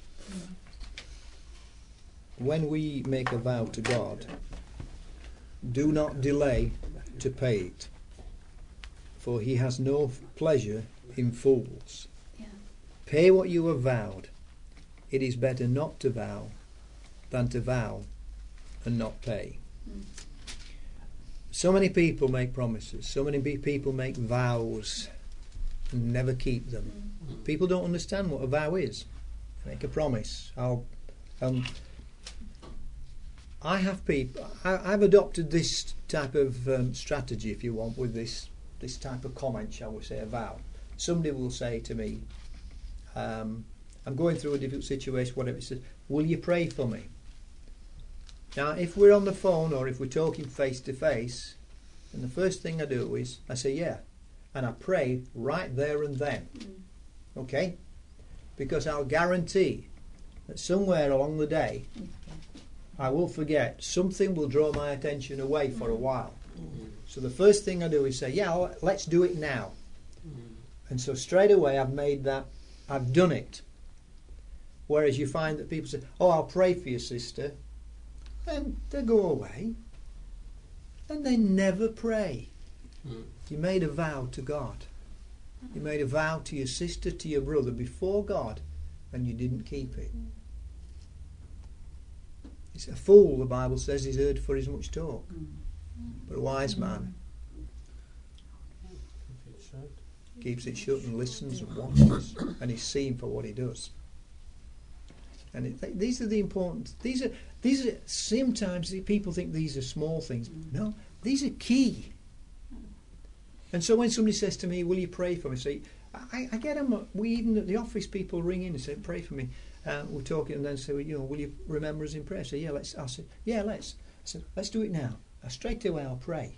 When we make a vow to God, do not delay to pay it, for He has no f- pleasure in fools. Yeah. Pay what you have vowed. It is better not to vow than to vow and not pay. Mm. So many people make promises, so many be- people make vows and never keep them. Mm. People don't understand what a vow is. Make a promise. I'll, um, I have people. I, I've adopted this type of um, strategy, if you want, with this this type of comment, shall we say, a vow. Somebody will say to me, um, "I'm going through a difficult situation. Whatever." It says, "Will you pray for me?" Now, if we're on the phone or if we're talking face to face, then the first thing I do is I say, "Yeah," and I pray right there and then. Mm. Okay? Because I'll guarantee that somewhere along the day I will forget. Something will draw my attention away for a while. Mm. So the first thing I do is say, yeah, l- let's do it now. Mm. And so straight away I've made that, I've done it. Whereas you find that people say, oh, I'll pray for your sister. And they go away. And they never pray. Mm. You made a vow to God. You made a vow to your sister, to your brother before God, and you didn't keep it. It's a fool, the Bible says, is heard for his much talk. But a wise man keeps it shut and listens and watches, and is seen for what he does. And it, these are the important. These are these are sometimes the people think these are small things. No, these are key. And so when somebody says to me, "Will you pray for me?" I say, I, I get them. We even at the office, people ring in and say, "Pray for me." Uh, we're talking, and then say, well, "You know, will you remember us in prayer?" I say, "Yeah, let's." I say, "Yeah, let's." said, let's do it now. I straight away I'll pray.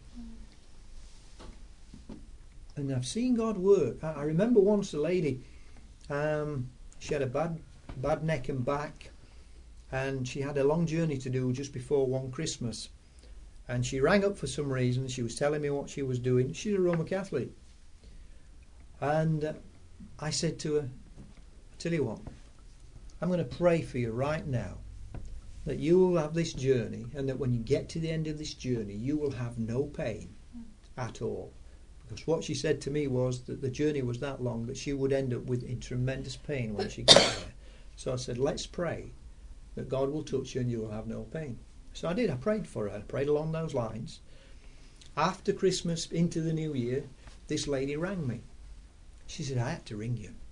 And I've seen God work. I, I remember once a lady, um, she had a bad, bad neck and back, and she had a long journey to do just before one Christmas. And she rang up for some reason. She was telling me what she was doing. She's a Roman Catholic. And uh, I said to her, I tell you what, I'm going to pray for you right now that you will have this journey, and that when you get to the end of this journey, you will have no pain at all. Because what she said to me was that the journey was that long that she would end up with in tremendous pain when she got there. So I said, let's pray that God will touch you and you will have no pain. So I did. I prayed for her. I prayed along those lines. After Christmas, into the new year, this lady rang me. She said, I had to ring you.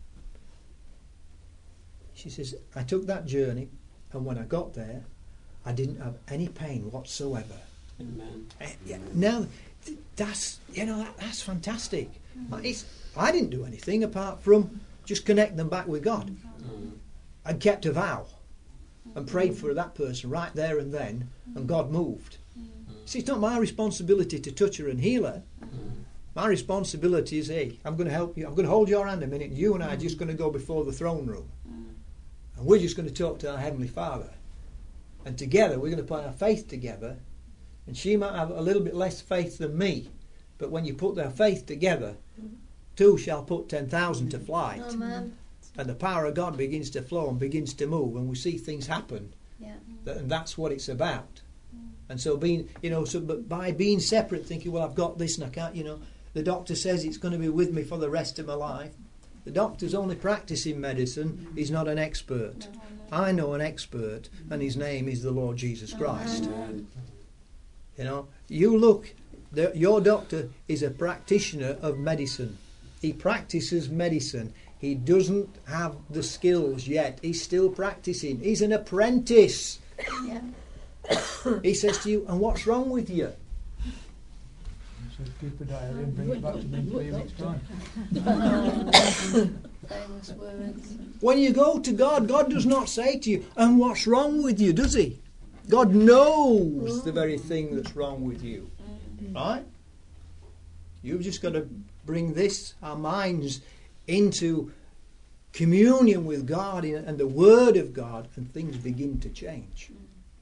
She says, I took that journey, and when I got there, I didn't have any pain whatsoever. Amen. Uh, yeah, now, that's, you know, that, that's fantastic. Mm. It's, I didn't do anything apart from just connect them back with God. Mm. And kept a vow and prayed for that person right there and then, and God moved. Mm. See, it's not my responsibility to touch her and heal her. Mm. My responsibility is, hey, I'm going to help you. I'm going to hold your hand a minute, and you and I are just going to go before the throne room. Mm. And we're just going to talk to our Heavenly Father. And together, we're going to put our faith together. And she might have a little bit less faith than me. But when you put their faith together, two shall put ten thousand to flight. Amen. And the power of God begins to flow and begins to move, and we see things happen. Yeah. And that's what it's about. And so being, you know, so but by being separate, thinking, well, I've got this and I can't, you know, the doctor says it's going to be with me for the rest of my life. The doctor's only practicing medicine. He's not an expert. I know an expert, and his name is the Lord Jesus Christ. Amen. You know, you look, the, your doctor is a practitioner of medicine. He practices medicine. He doesn't have the skills yet. He's still practicing. He's an apprentice. Yeah. He says to you, and what's wrong with you? So keep a diary and bring it back to me in three weeks' time. Famous words. When you go to God, God does not say to you, and what's wrong with you, does he? God knows the very thing that's wrong with you. Right? You've just got to bring this, our minds, into communion with God and the Word of God, and things begin to change.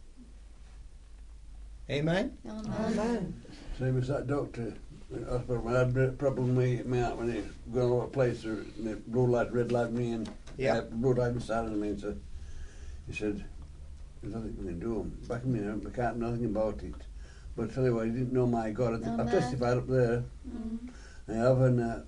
Amen? Amen. Same as that doctor. I suppose when I had a problem with me out when he going to a place, or the blue light, red light me, and Yeah. uh, blue light inside of me. So he said, "There's nothing we can do. Back in me, we can't do nothing about it." But I tell you what, he didn't know my God. I, Amen. I testified up there. Mm. I have, and uh,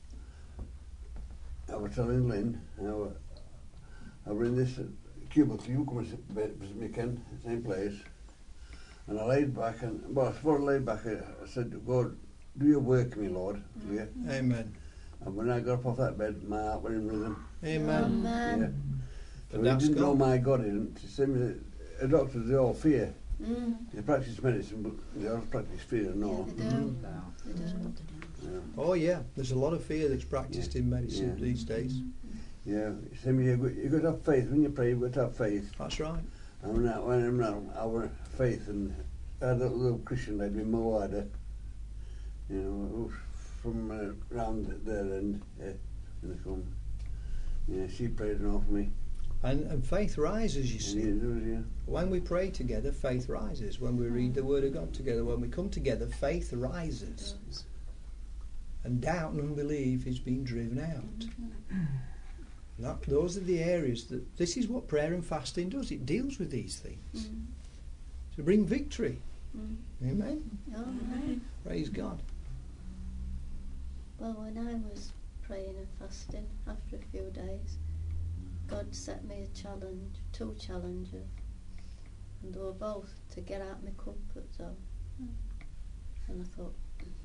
I was telling Lynn, I was, I was in this uh, cubicle. You come and sit visit me, Ken, same place. And I laid back, and well, before I laid back, I, I said, God, do your work in me, Lord. Mm. Yeah. Amen. And when I got up off that bed, my heart went in rhythm. Amen. Amen. Yeah. But So that's he didn't know God. my God. He didn't. It's the same as a doctor, they all fear. Mm. They practice medicine, but they all practice fear and all. Yeah, they do. They do. Yeah. Oh yeah, there's a lot of fear that's practiced Yeah. in medicine Yeah. these days. Yeah. Same as you've got, you've got to have faith. When you pray, you've got to have faith. That's right. And when, I, when I'm not, our faith, and I had a little Christian lady in Mawada, you know, who's from uh, round there, and yeah, when they come, yeah, she prayed and all for me. And, and faith rises, you And see. yeah, there was, yeah. When we pray together, faith rises. When we read the Word of God together, when we come together, faith rises. And doubt and unbelief is being driven out. That, those are the areas that, this is what prayer and fasting does. It deals with these things. Mm. To bring victory. Mm. Amen. Amen. Praise God. Well, when I was praying and fasting after a few days, God set me a challenge, two challenges, and they were both to get out my comfort zone. And I thought,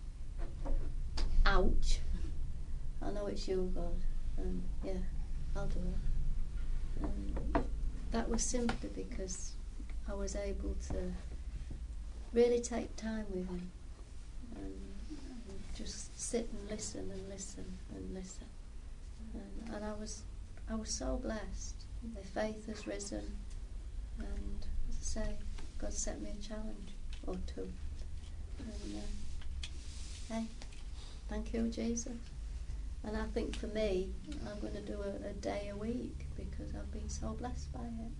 ouch, I know it's you, God, and yeah, I'll do it. And that was simply because I was able to really take time with him and, and just sit and listen and listen and listen. And, and I was I was so blessed. My faith has risen, and as I say, God set me a challenge or two. And, uh, hey, thank you, Jesus. And I think for me, I'm going to do a, a day a week because I've been so blessed by it.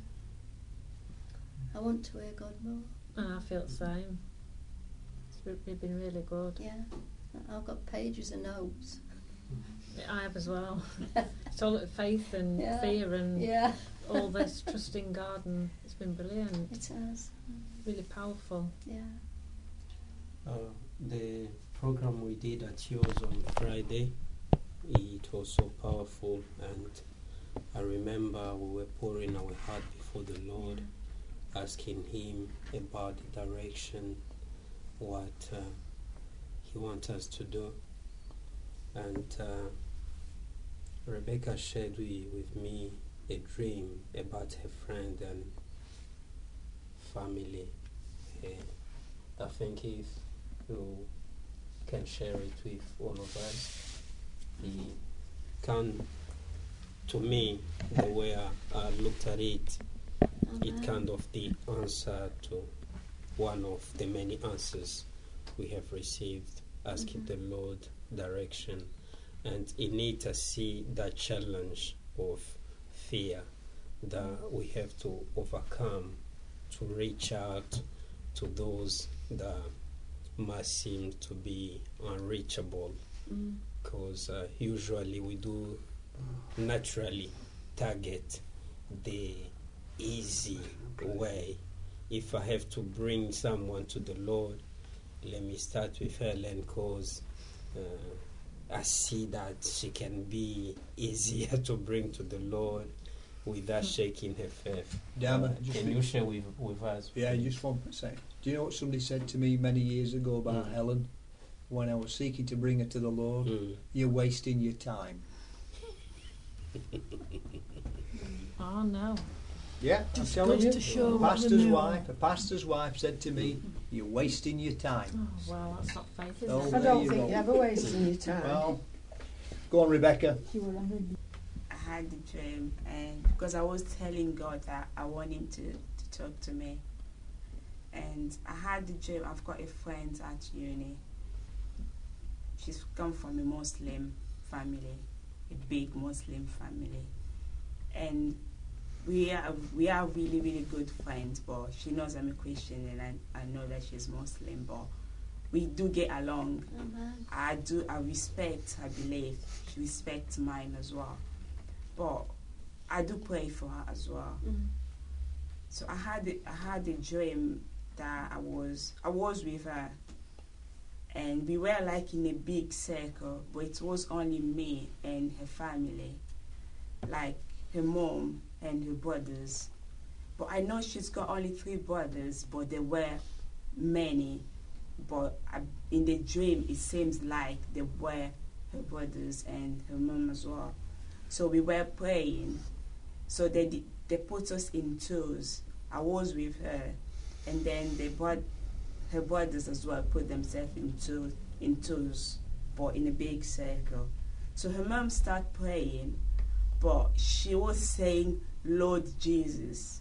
I want to hear God more. And I feel the same. It's re- been really good. Yeah, I've got pages of notes. I have as well. It's all faith and Yeah. fear and Yeah, all this trusting God, and it's been brilliant. it has. Really powerful. Yeah. Uh, the program we did at yours on Friday, it was so powerful, and I remember we were pouring our heart before the Lord, asking Him about the direction, what uh, He wants us to do. And uh, Rebecca shared wi- with me a dream about her friend and family. Uh, I think if you can share it with all of us, it can, to me, the way I, I looked at it, it Amen. kind of the answer to one of the many answers we have received, asking Mhm. the Lord direction. And in it I see that challenge of fear that we have to overcome to reach out to those that must seem to be unreachable, Mm. because uh, usually we do naturally target the easy way. If I have to bring someone to the Lord, let me start with Helen, because uh, I see that she can be easier to bring to the Lord without shaking her faith. Dama, Uh, just can think- you share with, with us? Yeah, please? just one second. Do you know what somebody said to me many years ago about Mm. Helen? When I was seeking to bring her to the Lord, Mm. you're wasting your time. Oh no. Yeah, Just I'm telling goes you. to show a what the pastor's new- wife, a pastor's wife said to me, "You're wasting your time." Oh well, that's not faith, is Oh, it? I there don't you think go. you're ever wasting your time. Well, go on, Rebecca. I had a dream, and because I was telling God that I want Him to, to talk to me, and I had the dream. I've got a friend at uni. She's come from a Muslim family, a big Muslim family, and we are we are really really good friends. But she knows I'm a Christian, and I, I know that she's Muslim, but we do get along. Amen. I do. I respect her belief. She respects mine as well. But I do pray for her as well. Mm. So I had a, I had a dream that I was I was with her, and we were like in a big circle, but it was only me and her family, like her mom and her brothers. But I know she's got only three brothers, but there were many. But I, in the dream, it seems like there were her brothers and her mom as well. So we were praying. So they did, they put us in twos. I was with her, and then they brought her brothers as well. Put themselves in two in twos, but in a big circle. So her mom started praying, but she was saying, "Lord Jesus."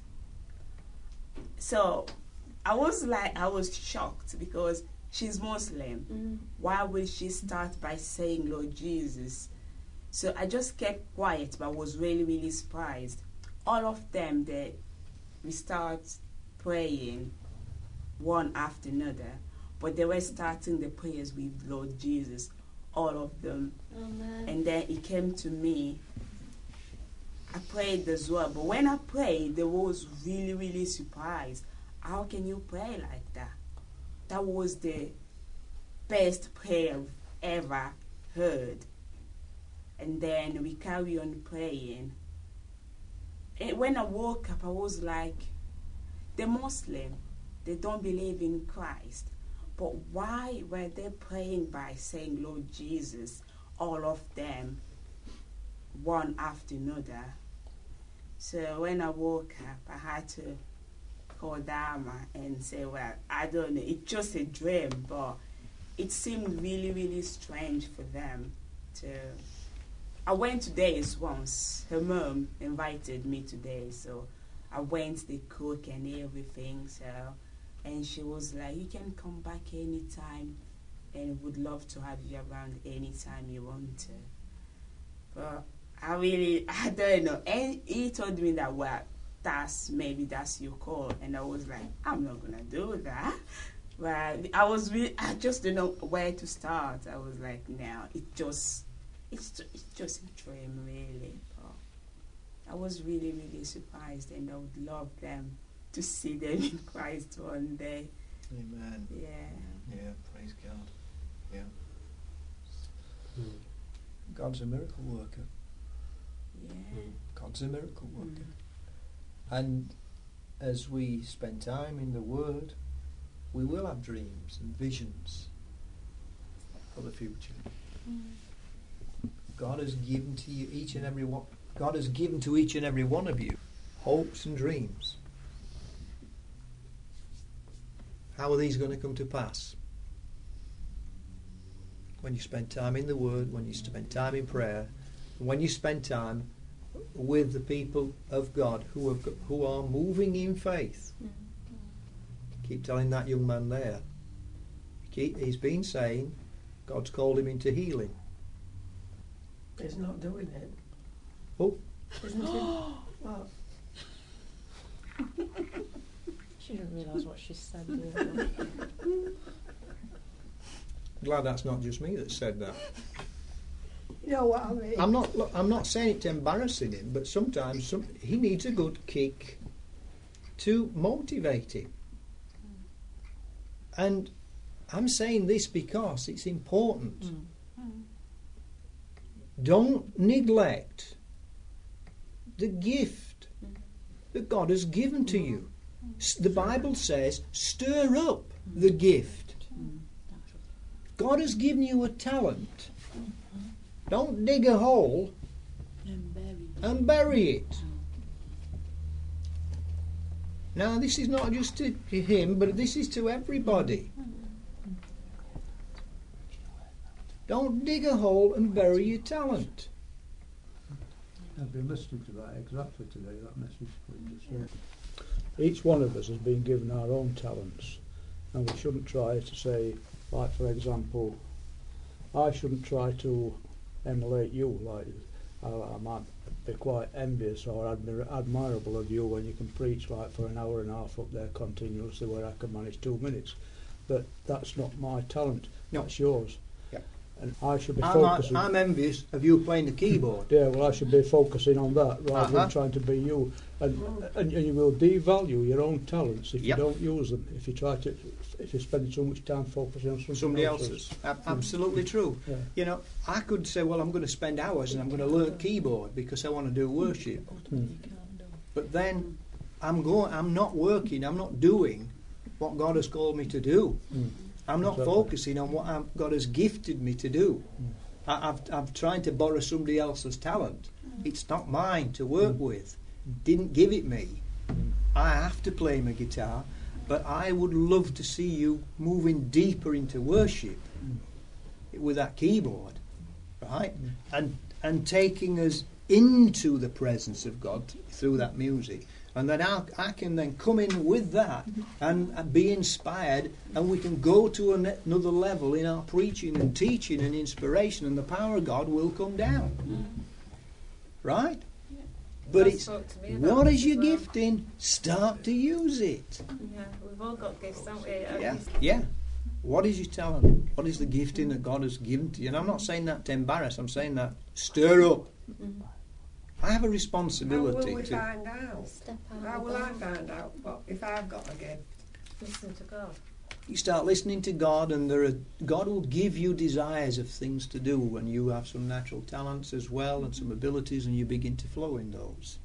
So I was like, I was shocked because she's Muslim. Mm. Why would she start by saying Lord Jesus? So I just kept quiet, but I was really, really surprised. All of them, they, we start praying one after another, but they were starting the prayers with Lord Jesus, all of them. Amen. And then it came to me. I prayed as well, but when I prayed, they was really, really surprised. How can you pray like that? That was the best prayer I've ever heard. And then we carry on praying. And when I woke up, I was like, they're Muslim. They don't believe in Christ. But why were they praying by saying, Lord Jesus, all of them, one after another? So when I woke up, I had to call Dama and say, well, I don't know, it's just a dream, but it seemed really, really strange for them to... I went to Days once. Her mom invited me to Days, so I I went the cook and everything. So, and she was like, you can come back anytime, and would love to have you around anytime you want to. But I really, I don't know. And he told me that, well, that's maybe that's your call, and I was like, I'm not gonna do that. But I was really, I just didn't know where to start. I was like, no, it just, it's ju- it's just a dream, really. But I was really, really surprised, and I would love them to see them in Christ one day. Amen. Yeah. Yeah, praise God. Yeah. Mm. God's a miracle worker. Yeah. God's a miracle worker. Mm. And as we spend time in the Word, we will have dreams and visions for the future. Mm. God has given to you each and every one. God has given to each and every one of you hopes and dreams. How are these going to come to pass? When you spend time in the Word, when you spend time in prayer, and when you spend time with the people of God who have got, who are moving in faith. Mm. Keep telling that young man there. Keep, he's been saying God's called him into healing. He's not doing it. Oh. Isn't he? What? She didn't realise what she said. Did Glad that's not just me that said that. You know what I mean? I'm not. Look, I'm not saying it to embarrassing him, but sometimes some, he needs a good kick to motivate him. And I'm saying this because it's important. Mm. Don't neglect the gift that God has given to you. S- The Bible says, stir up the gift. God has given you a talent. Don't dig a hole and bury it. Now, this is not just to him, but this is to everybody. Don't dig a hole and bury your talent. I've been listening to that exactly today, that message you just said. Each one of us has been given our own talents, and we shouldn't try to say, like for example, I shouldn't try to emulate you. Like I, I might be quite envious or admir- admirable of you when you can preach like for an hour and a half up there continuously, where I can manage two minutes. But that's not my talent. No. That's yours. Yeah. And I should be I'm, focusing. I'm envious of you playing the keyboard. Yeah, well, I should be focusing on that rather Uh-huh. than trying to be you. And, and and you will devalue your own talents if Yep. you don't use them. If you try to, if you spend too much time focusing on something Somebody else's. else's. Ab- absolutely true. Yeah. You know, I could say, well, I'm going to spend hours and I'm going to learn keyboard because I want to do worship. Mm. But then I'm going. I'm not working. I'm not doing what God has called me to do. Mm. I'm not Exactly. focusing on what I'm, God has gifted me to do. Mm. I, I've, I'm trying to borrow somebody else's talent. It's not mine to work Mm. with. Didn't give it me. Mm. I have to play my guitar, but I would love to see you moving deeper into worship Mm. with that keyboard, right? Mm. And and taking us into the presence of God through that music. And then I, I can then come in with that and, and be inspired, and we can go to an, another level in our preaching and teaching and inspiration, and the power of God will come down. Right? But God it's, spoke to me about what this is your as well. gifting? Start to use it. Yeah, we've all got gifts, haven't we? Uh, Yeah, yeah. What is your talent? What is the gifting that God has given to you? And I'm not saying that to embarrass. I'm saying that stir up. I have a How will responsibility we to. find out? Step out How of will the I box. find out what if I've got a gift? Listen to God. You start listening to God, and there are, God will give you desires of things to do, and you have some natural talents as well and some abilities, and you begin to flow in those.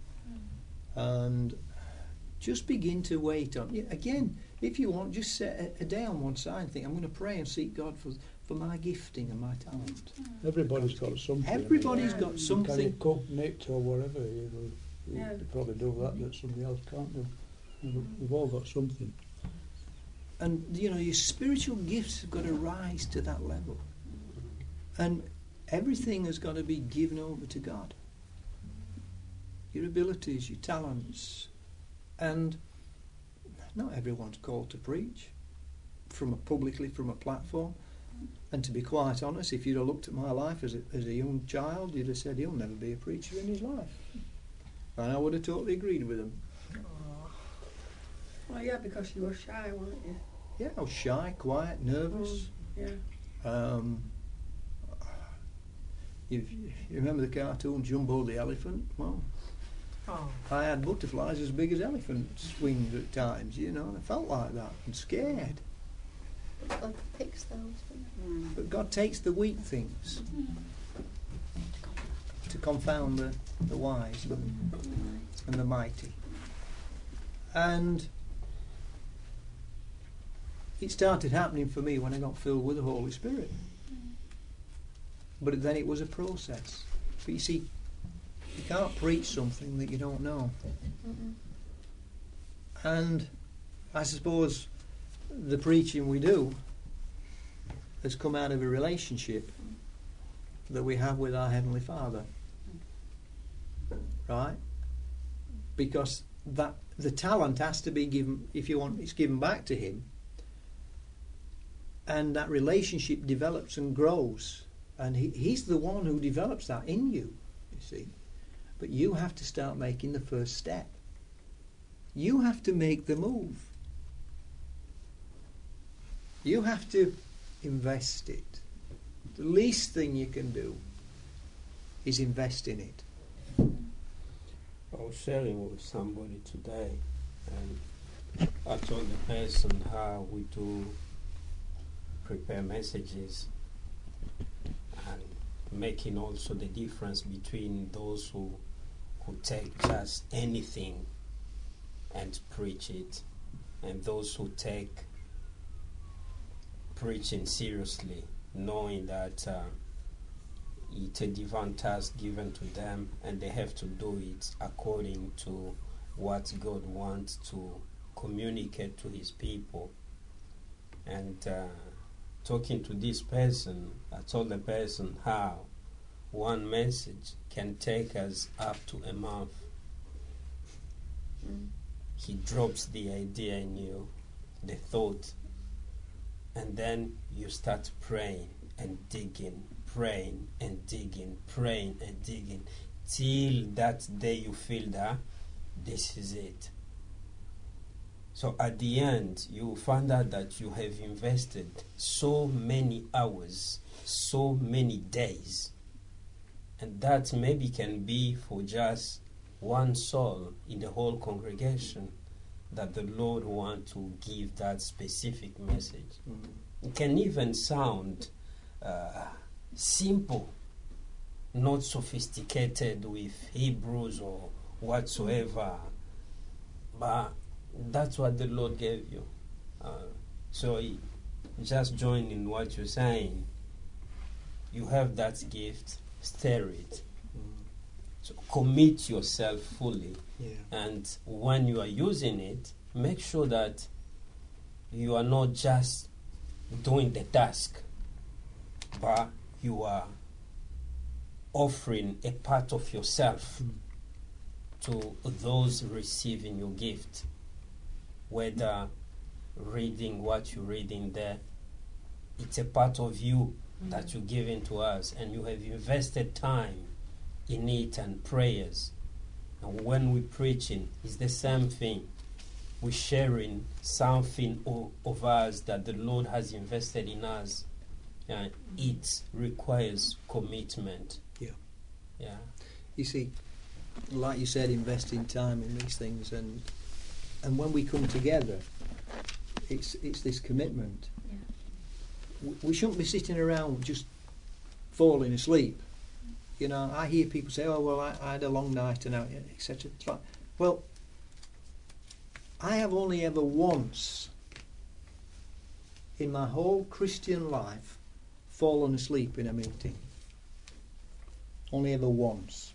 And just begin to wait on. Yeah, again, if you want, just set a, a day on one side and think, I'm going to pray and seek God for for my gifting and my talent. Everybody's got something. I mean, Everybody's Yeah. got Can you something. cook, knit, or whatever? You, know, you Yeah. probably do that that somebody else can't do. You know, we've all got something. And, you know, your spiritual gifts have got to rise to that level. And everything has got to be given over to God. Your abilities, your talents, And not everyone's called to preach from a publicly from a platform. And to be quite honest, if you'd have looked at my life as a, as a young child, you'd have said he'll never be a preacher in his life. And I would have totally agreed with him. Well, yeah, because you were shy, weren't you? Yeah, I was shy, quiet, nervous. Mm, yeah. Um, you, you remember the cartoon Jumbo the Elephant? Well, Oh. I had butterflies as big as elephants' wings at times, you know, and I felt like that and scared. But God picks those, doesn't Mm. But God takes the weak things to confound the, the wise and, and the mighty. And it started happening for me when I got filled with the Holy Spirit. But then it was a process. But you see, you can't preach something that you don't know. Mm-mm. And I suppose the preaching we do has come out of a relationship that we have with our Heavenly Father. Right? Because that the talent has to be given, if you want, it's given back to Him. And that relationship develops and grows. And he, He's the one who develops that in you, you see. But you have to start making the first step. You have to make the move. You have to invest it. The least thing you can do is invest in it. I was sharing with somebody today, and I told the person how we do prepare messages, and making also the difference between those who who take just anything and preach it, and those who take preaching seriously, knowing that uh, it's a divine task given to them and they have to do it according to what God wants to communicate to His people. And uh, talking to this person, I told the person how one message can take us up to a month. Mm. He drops the idea in you, the thought, and then you start praying and digging, praying and digging, praying and digging, till that day you feel that this is it. So at the end, you find out that you have invested so many hours, so many days, and that maybe can be for just one soul in the whole congregation that the Lord wants to give that specific message. Mm-hmm. It can even sound uh, simple, not sophisticated with Hebrews or whatsoever, but that's what the Lord gave you. Uh, so he, just join in what you're saying. You have that gift, stir it. Mm. So commit yourself fully. Yeah. And when you are using it, make sure that you are not just doing the task, but you are offering a part of yourself mm. to those receiving your gift. Whether reading what you're reading there, it's a part of you mm. that you're giving to us, and you have invested time in it and prayers. And when we're preaching, it's the same thing. We're sharing something of, of us that the Lord has invested in us. And it requires commitment. Yeah. Yeah. You see, like you said, investing time in these things, and and when we come together, it's it's this commitment. Yeah. We, we shouldn't be sitting around just falling asleep. You know, I hear people say, "Oh, well, I, I had a long night and et cetera" It's like, well, I have only ever once in my whole Christian life fallen asleep in a meeting. Only ever once.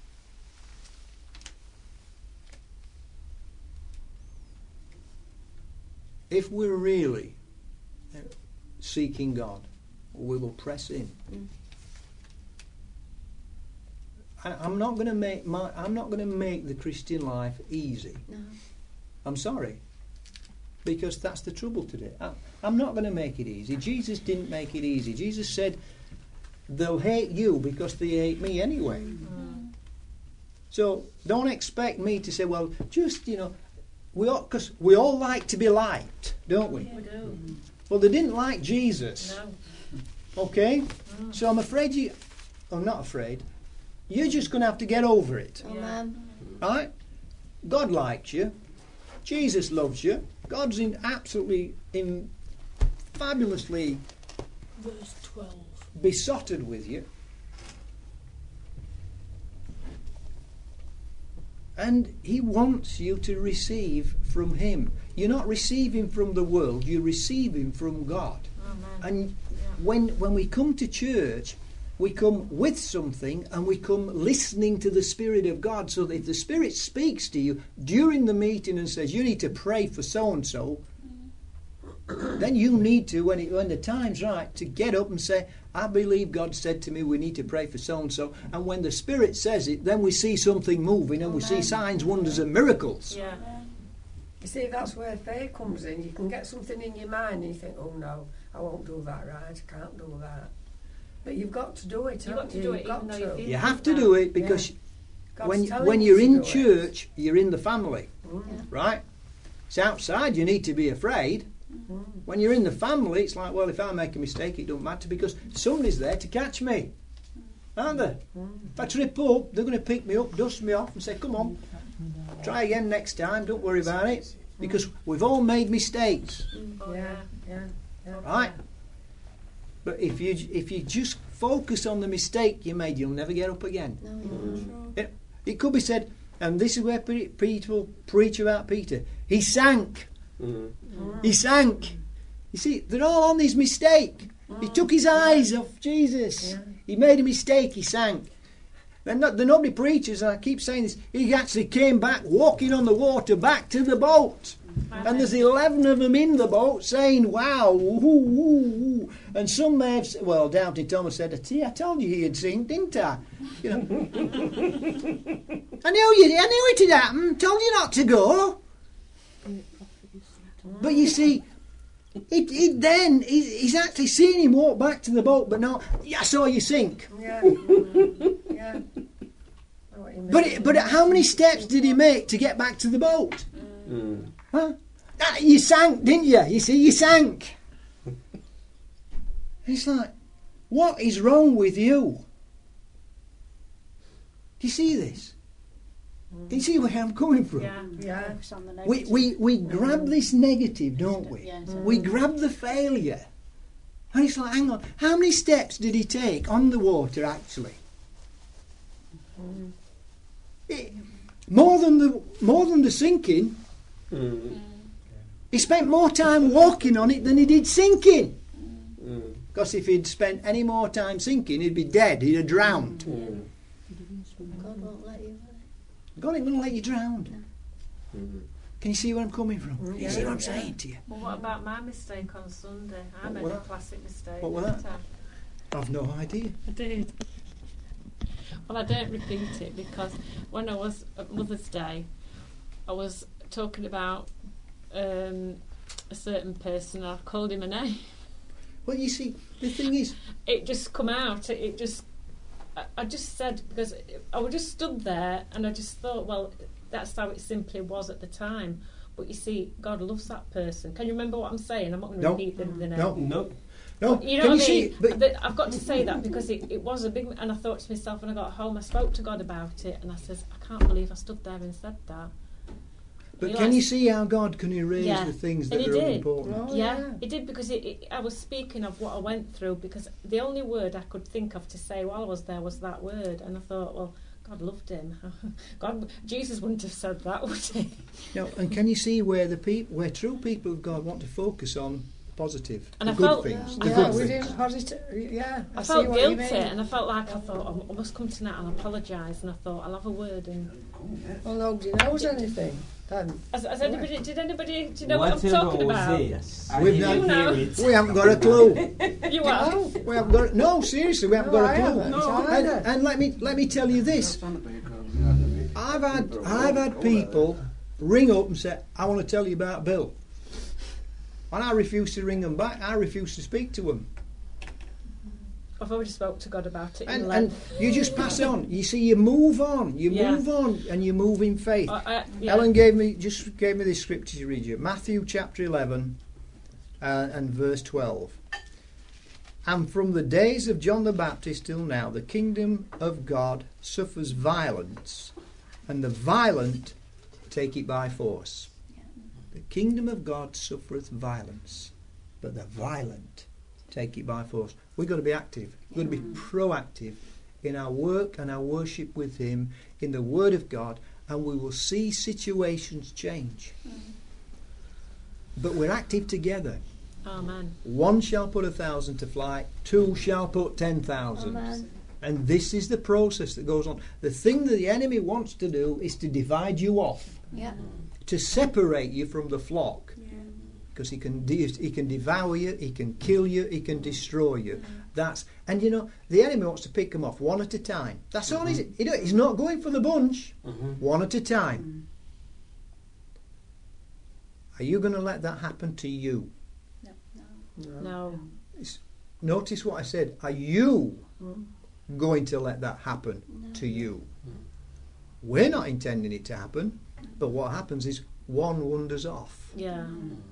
If we're really seeking God, we will press in. Mm. I, I'm not going to make my. I'm not going to make the Christian life easy. No. I'm sorry. Because that's the trouble today. I, I'm not going to make it easy. Jesus didn't make it easy. Jesus said, they'll hate you because they hate me anyway. Mm. So don't expect me to say, well, just, you know, we all, because we all like to be liked, don't we? We do. Well, they didn't like Jesus. No. Okay? Mm. So I'm afraid you, I'm not afraid, you're just going to have to get over it. Amen. Right? God likes you. Jesus loves you. God's in absolutely, in fabulously Verse twelve. besotted with you. And He wants you to receive from Him. You're not receiving from the world, you're receiving from God. Amen. And Yeah. when when we come to church, we come with something and we come listening to the Spirit of God. So that if the Spirit speaks to you during the meeting and says you need to pray for so and so, then you need to, when it, when the time's right, to get up and say, I believe God said to me we need to pray for so and so. And when the Spirit says it, then we see something moving and we see signs, wonders and miracles. Yeah. You see, that's where faith comes in. You can get something in your mind and you think, oh no, I won't do that right, I can't do that. But you've got to do it, You've haven't got to you? do You've it got even though to. you feel You have to do it because God's when telling when you you're to in do it. church, you're in the family, Mm. right? It's outside you need to be afraid. Mm. When you're in the family, it's like, well, if I make a mistake, it don't matter because somebody's there to catch me, aren't they? Mm. If I trip up, they're going to pick me up, dust me off, and say, "Come on, try again next time. Don't worry about it," because we've all made mistakes, Oh, Yeah, yeah, yeah. right? But if you if you just focus on the mistake you made, you'll never get up again. No, you're not. It could be said, and this is where pe- people preach about Peter. He sank. Mm. He sank. You see, they're all on his mistake. He took his eyes off Jesus. Yeah. He made a mistake. He sank. And not, the nobody preaches, and I keep saying this, he actually came back walking on the water back to the boat. And there's eleven of them in the boat saying, wow, woo, woo, woo. And some may have, well, Doubting Thomas said, see, I told you he'd sink, didn't I? You know, I knew you, I knew it'd happen, told you not to go. But you see, it, it then, he, he's actually seen him walk back to the boat, but no, yeah, I saw you sink. Yeah. Mm. Yeah. I know what you mean. But it, but how many steps did he make to get back to the boat? Mm. Huh? Ah, you sank, didn't you? You see, you sank. It's like, what is wrong with you? Do you see this? Do you see where I'm coming from? Yeah. Yeah. Focus on the We, negative. we, we grab this negative, don't we? Yes. We grab the failure. And it's like, hang on, how many steps did he take on the water actually? It- more than the more than the sinking. Mm. He spent more time walking on it than he did sinking. Mm. Because if he'd spent any more time sinking, he'd be dead. He'd have drowned. Mm. God won't let you. God ain't going to let you drown. Mm. Can you see where I'm coming from? Mm, You yeah, see what I'm yeah. saying to you? Well, what about my mistake on Sunday? I What made was a that? classic mistake. What was didn't that? I? I've no idea. I did. Well, I don't repeat it because when I was at Mother's Day, I was talking about um, a certain person. And I called him a name. Well, you see, the thing is, It just come out. It, it just. I, I just said because I was just stood there and I just thought, well, that's how it simply was at the time. But you see, God loves that person. Can you remember what I'm saying? I'm not going to No. repeat the, the name. no, No. no. You know Can what you I see? mean? But But I've got to say that because it, it was a big... And I thought to myself when I got home, I spoke to God about it and I says, I can't believe I stood there and said that. but You can like- you see how God can erase Yeah. the things And that he are did. unimportant? Oh, yeah, yeah. it did because it, it, I was speaking of what I went through because the only word I could think of to say while I was there was that word. And I thought, well, God loved him. God, Jesus wouldn't have said that, would he? No, and can you see where the peop- where true people of God want to focus on positive, And the I good felt- things, the Yeah, good we things? didn't positive. Yeah, I, I see felt what you guilty mean. and I felt like I thought, I must come tonight and apologise. And I thought, I'll have a word. And Well, nobody knows anything. Then has, has anybody, did anybody, do you know Whatever what I'm talking was about? it, I We've didn't done- hear it. We haven't got a clue. You are. no, We haven't got. No, seriously, we haven't no, got I a clue. haven't. No. And, either. and let me let me tell you this: I've had I've had people ring up and say, I want to tell you about Bill. And I refuse to ring them back. I refuse to speak to them. I've already spoke to God about it in And, and length. you just pass on. You see, you move on. You Yeah. move on and you move in faith. I, I, yeah. Ellen gave me just gave me this scripture to read you. Matthew chapter eleven uh, and verse twelve. And from the days of John the Baptist till now, the kingdom of God suffers violence, and the violent take it by force. The kingdom of God suffereth violence, but the violent take it by force. We've got to be active. We've got to be proactive in our work and our worship with Him, in the Word of God, and we will see situations change. But we're active together. Amen. One shall put a thousand to flight, two shall put ten thousand. Amen. And this is the process that goes on. The thing that the enemy wants to do is to divide you off, Yeah. to separate you from the flock. Because he can de- he can devour you, he can kill you, he can destroy you. That's and you know the enemy wants to pick them off one at a time. That's all he's he do- he's not going for the bunch, one at a time. Are you going to let that happen to you? No. No. No. It's- notice what I said. Are you going to let that happen No. to you? We're not intending it to happen, but what happens is one wanders off. Yeah.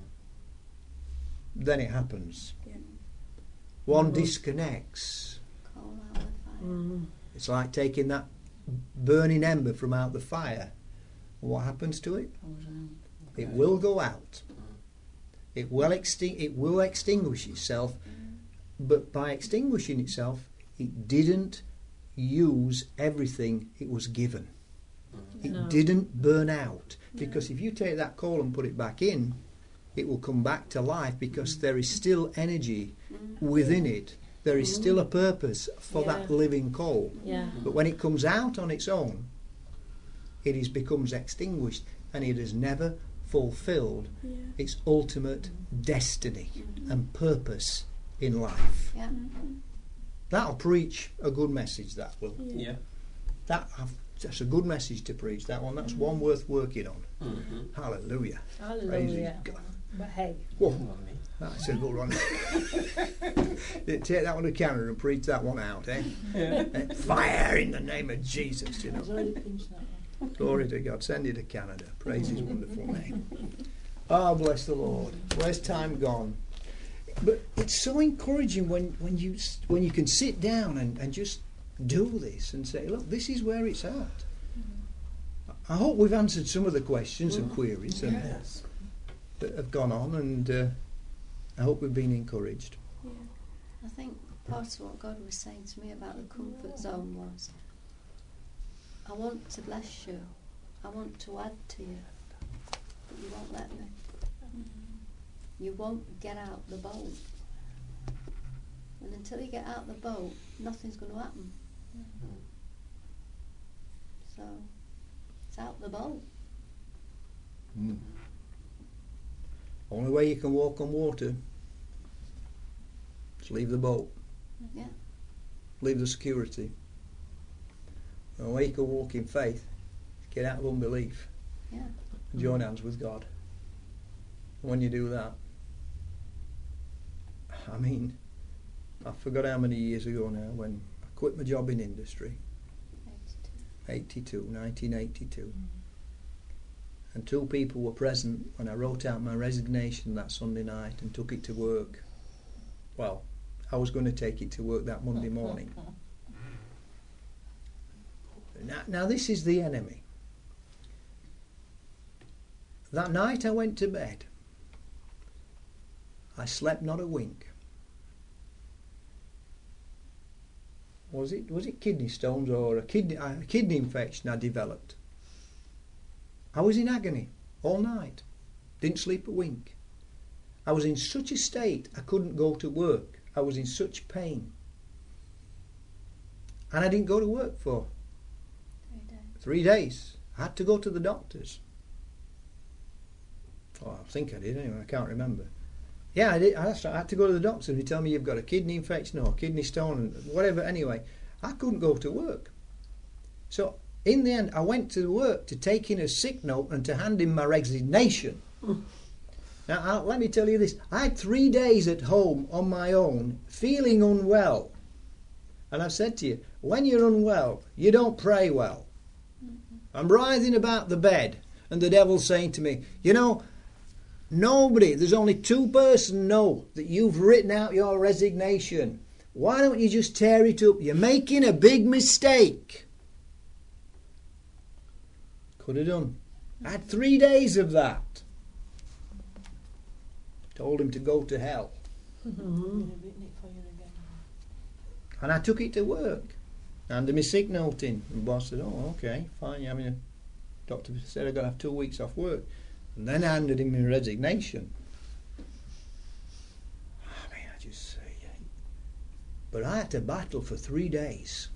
Then it happens. Yeah. One disconnects. Call out the fire. Mm. It's like taking that burning ember from out the fire. What happens to it? It will go out. It will extin- it will extinguish itself, but by extinguishing itself, it didn't use everything it was given. It No. didn't burn out. Because if you take that coal and put it back in, it will come back to life because there is still energy within it. There is still a purpose for Yeah. that living coal. Yeah. But when it comes out on its own, it is becomes extinguished and it has never fulfilled its ultimate destiny and purpose in life. Yeah. That'll preach a good message, that will. Yeah. That That's a good message to preach, that one. That's one worth working on. Mm-hmm. Hallelujah. Hallelujah. Praise God. But hey. Whoa. That's a good one. Take that one to Canada and preach that one out, eh? Yeah. Eh, Fire in the name of Jesus, you know. I've already pinched that one. Glory to God. Send it to Canada. Praise His wonderful name. Oh, bless the Lord. Where's time gone? But it's so encouraging when, when you when you can sit down and, and just do this and say, look, this is where it's at. I hope we've answered some of the questions and queries and, Yes. that have gone on, and uh, I hope we've been encouraged. I think part of what God was saying to me about the comfort zone was, I want to bless you, I want to add to you, but you won't let me. You won't get out the boat. And until you get out the boat, nothing's going to happen. So, it's out the boat. Mm. Only way you can walk on water is leave the boat, Yeah. leave the security. The only way you can walk in faith is get out of unbelief Yeah. and join hands with God. And when you do that, I mean, I forgot how many years ago now when I quit my job in industry, eighty-two, nineteen eighty-two. And two people were present when I wrote out my resignation that Sunday night and took it to work. Well, I was going to take it to work that Monday morning. Now, now this is the enemy. That night I went to bed. I slept not a wink. Was it was it kidney stones or a kidney a kidney infection I developed? I was in agony all night. Didn't sleep a wink. I was in such a state I couldn't go to work. I was in such pain. And I didn't go to work for Three days. three days. I had to go to the doctors. Oh, I think I did anyway, I can't remember. Yeah, I did. I had to go to the doctor and he told me you've got a kidney infection or a kidney stone and whatever. Anyway, I couldn't go to work. So In the end, I went to work to take in a sick note and to hand in my resignation. Now, I'll, let me tell you this. I had three days at home on my own, feeling unwell. And I've said to you, when you're unwell, you don't pray well. I'm writhing about the bed, and the devil's saying to me, you know, nobody, there's only two persons know that you've written out your resignation. Why don't you just tear it up? You're making a big mistake. Could have done. I had three days of that. Told him to go to hell. Mm-hmm. And I took it to work. Handed me sick note in. And the boss said, oh, okay, fine. I mean, doctor said I've got to have two weeks off work. And then I handed him my resignation. I mean, I just say, yeah. But I had to battle for three days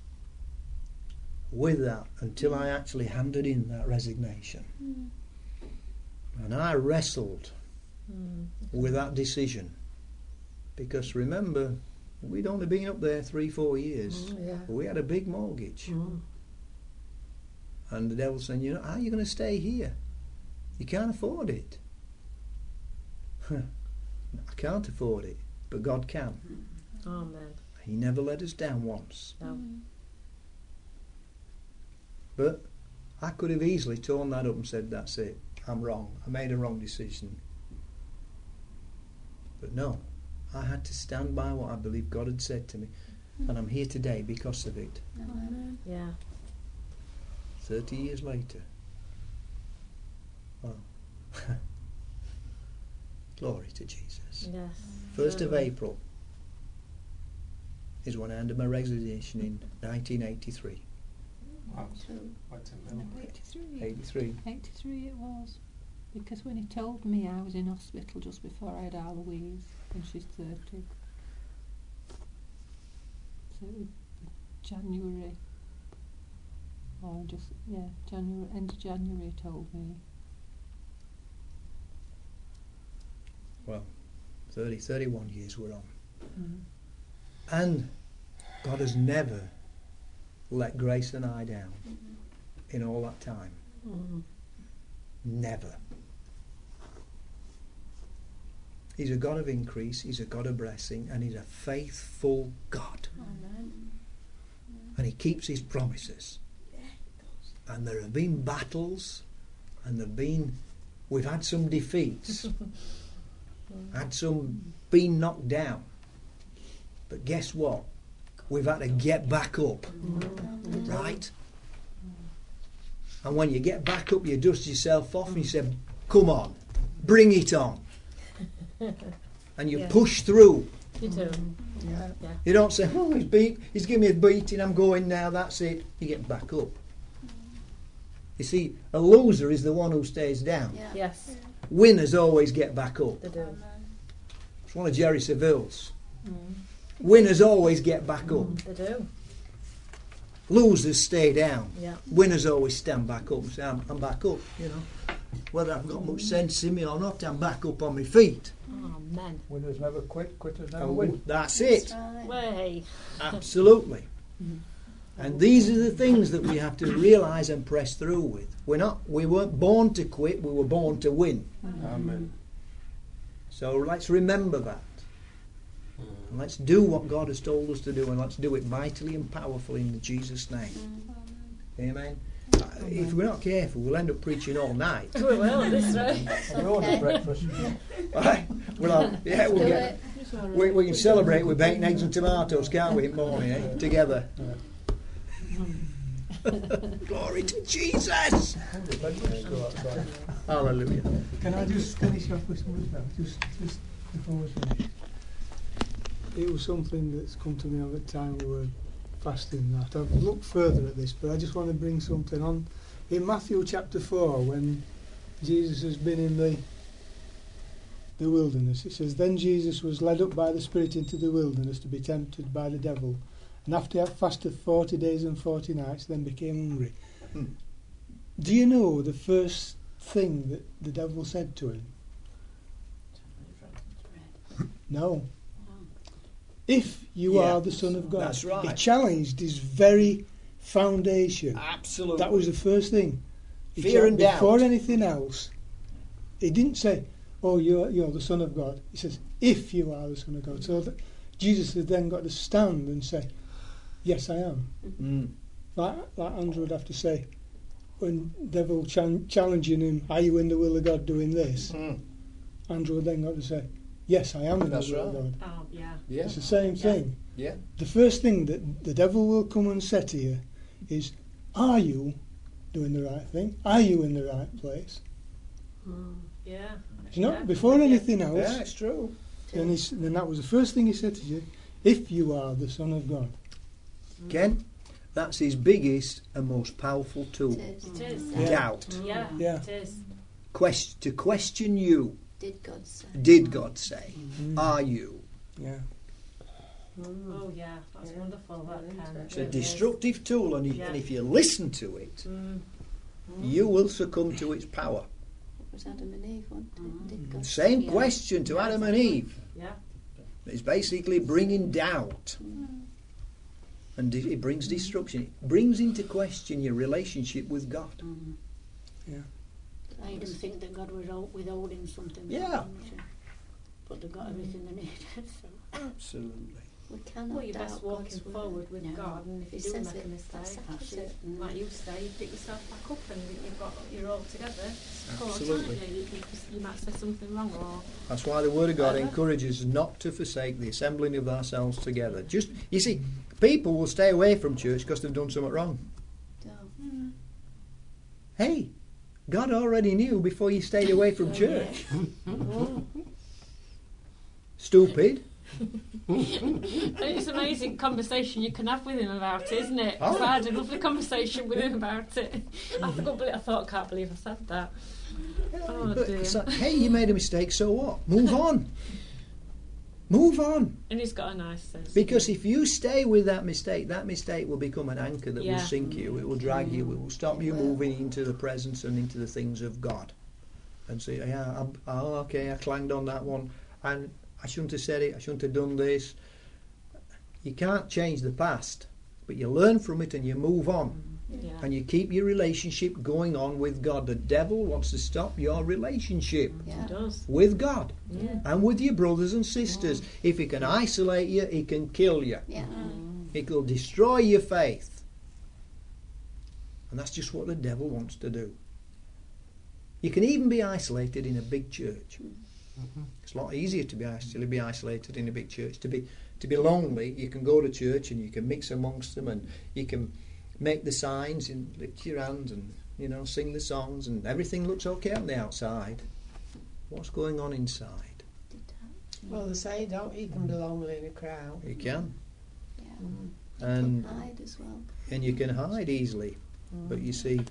with that until I actually handed in that resignation. Mm. And I wrestled mm. with that decision. Because remember, we'd only been up there three, four years. Mm, yeah. We had a big mortgage. Mm. And the devil saying, you know, how are you going to stay here? You can't afford it. I can't afford it, but God can. Amen. He never let us down once. No. But I could have easily torn that up and said, that's it, I'm wrong. I made a wrong decision. But no, I had to stand by what I believe God had said to me. And I'm here today because of it. Amen. Yeah. Thirty years later. Wow. Glory to Jesus. Yes. First of Certainly. April is when I ended my resignation in nineteen eighty-three. Wow. What a memory. eighty-three. eighty-three. eighty-three it was. Because when he told me I was in hospital just before I had our Louise, and she's thirty. So it was January. Or just, yeah, January, end of January he told me. Well, thirty, thirty-one years we're on. Mm. And God has never let Grace and I down mm-hmm. in all that time. Mm-hmm. Never. He's a God of increase, He's a God of blessing, and He's a faithful God. Amen. And He keeps His promises. And there have been battles, and there have been, we've had some defeats, had some been knocked down. But guess what? We've had to get back up, right? And when you get back up, you dust yourself off and you say, come on, bring it on. And you Yeah. push through. You do. Yeah. Yeah. You don't say, oh, he's beat, he's giving me a beating, I'm going now, that's it. You get back up. You see, a loser is the one who stays down. Yeah. Yes, Winners always get back up. they do. It's one of Jerry Seville's. Mm. Winners always get back up. They do. Losers stay down. Yeah. Winners always stand back up and say, I'm, I'm back up, you know. Whether I've got much sense in me or not, I'm back up on my feet. Oh, man. Winners never quit, quitters never And win. that's it. That's right. Way. Absolutely. And these are the things that we have to realise and press through with. We're not, we weren't born to quit, we were born to win. Amen. So let's remember that. And let's do what God has told us to do, and let's do it mightily and powerfully in Jesus' name. Amen. Uh, if we're not careful, we'll end up preaching all night. We will, this way. We ordered breakfast. Right? We'll have, yeah, we'll Do get, we, we can celebrate with bacon, eggs and tomatoes, can't we, in the morning, eh? Together. Glory to Jesus! Hallelujah. Can I just finish off with something now? Just, just before we finish. It was something that's come to me over the time we were fasting. That I've looked further at this, but I just want to bring something on. In Matthew chapter four, when Jesus has been in the the wilderness, it says, "Then Jesus was led up by the Spirit into the wilderness to be tempted by the devil, and after he had fasted forty days and forty nights, then became hungry." Hmm. Do you know the first thing that the devil said to him? No. If you Yeah, are the Son of God. that's right. He challenged his very foundation. Absolutely. That was the first thing. He Fear said, and doubt. before anything else, he didn't say, oh, you're, you're the Son of God. He says, if you are the Son of God. So that Jesus has then got to stand and say, yes, I am. Mm. Like, like Andrew would have to say, when devil chan- challenging him, are you in the will of God doing this? Mm. Andrew would then got to say, yes, I am in That's the will right. of God. Oh, yeah. Yeah. It's the same Yeah. thing. Yeah. The first thing that the devil will come and say to you is, are you doing the right thing? Are you in the right place? Mm, yeah. It's not Yeah. before Yeah. anything else. Yeah, it's true. Then, he's, then that was the first thing he said to you, if you are the Son of God. Ken, that's his biggest and most powerful tool. It is. It is. Yeah. Doubt. Yeah, Yeah. it is. Quest- to question you. Did God say? Did God say? Mm. Are you? Yeah. Oh, yeah. That's Yeah. wonderful. That can. It's a Really is. destructive tool, and, if- Yeah. and if you listen to it, Mm. you will succumb to its power. It was Adam and Eve, wasn't it? Did God Same say? Yeah. question to Yeah, Adam and Eve. Yeah. It's basically bringing doubt, Mm. and it it brings destruction. It brings into question your relationship with God. Mm. Yeah. Made them think that God was hold- withholding something. from Yeah. them, so- But they've got everything they needed. So. Absolutely. We cannot Well, you're best doubt walking God's word. forward with No. God, and if He you do says make it, a mistake, that's it. Mm. like you say, you pick yourself back up and you've got you're all together. Absolutely. You, you, you might say something wrong, or That's why the Word of God Uh-huh. encourages us not to forsake the assembling of ourselves together. Just, you see, people will stay away from church because they've done something wrong. Don't. Hey, God already knew before you stayed away from church. Stupid. it's an amazing conversation you can have with him about it, isn't it? Oh. So I had a lovely conversation with him about it. I forgot, believe, I thought, can't believe I said that. Oh But dear. it's like, hey, you made a mistake, so what? Move on. Move on. And he's got a nice sense. Because if you stay with that mistake, that mistake will become an anchor that Yeah. will sink you, it will drag you, it will stop you It will. moving into the presence and into the things of God. And say, yeah, I'm, oh, okay, I clanged on that one, and I shouldn't have said it, I shouldn't have done this. You can't change the past, but you learn from it and you move on. Yeah. And you keep your relationship going on with God. The devil wants to stop your relationship Yeah. He does. with God Yeah. and with your brothers and sisters. If he can isolate you, he can kill you. Yeah. It will destroy your faith. And that's just what the devil wants to do. You can even be isolated in a big church. It's a lot easier to be actually be isolated in a big church. To be to be lonely, you can go to church and you can mix amongst them, and you can make the signs and lift your hands and, you know, sing the songs, and everything looks okay on the outside. What's going on inside? Well, they say don't you can be lonely in a crowd. You can, Yeah. Mm. and Hide as well. and you can hide easily. But you see,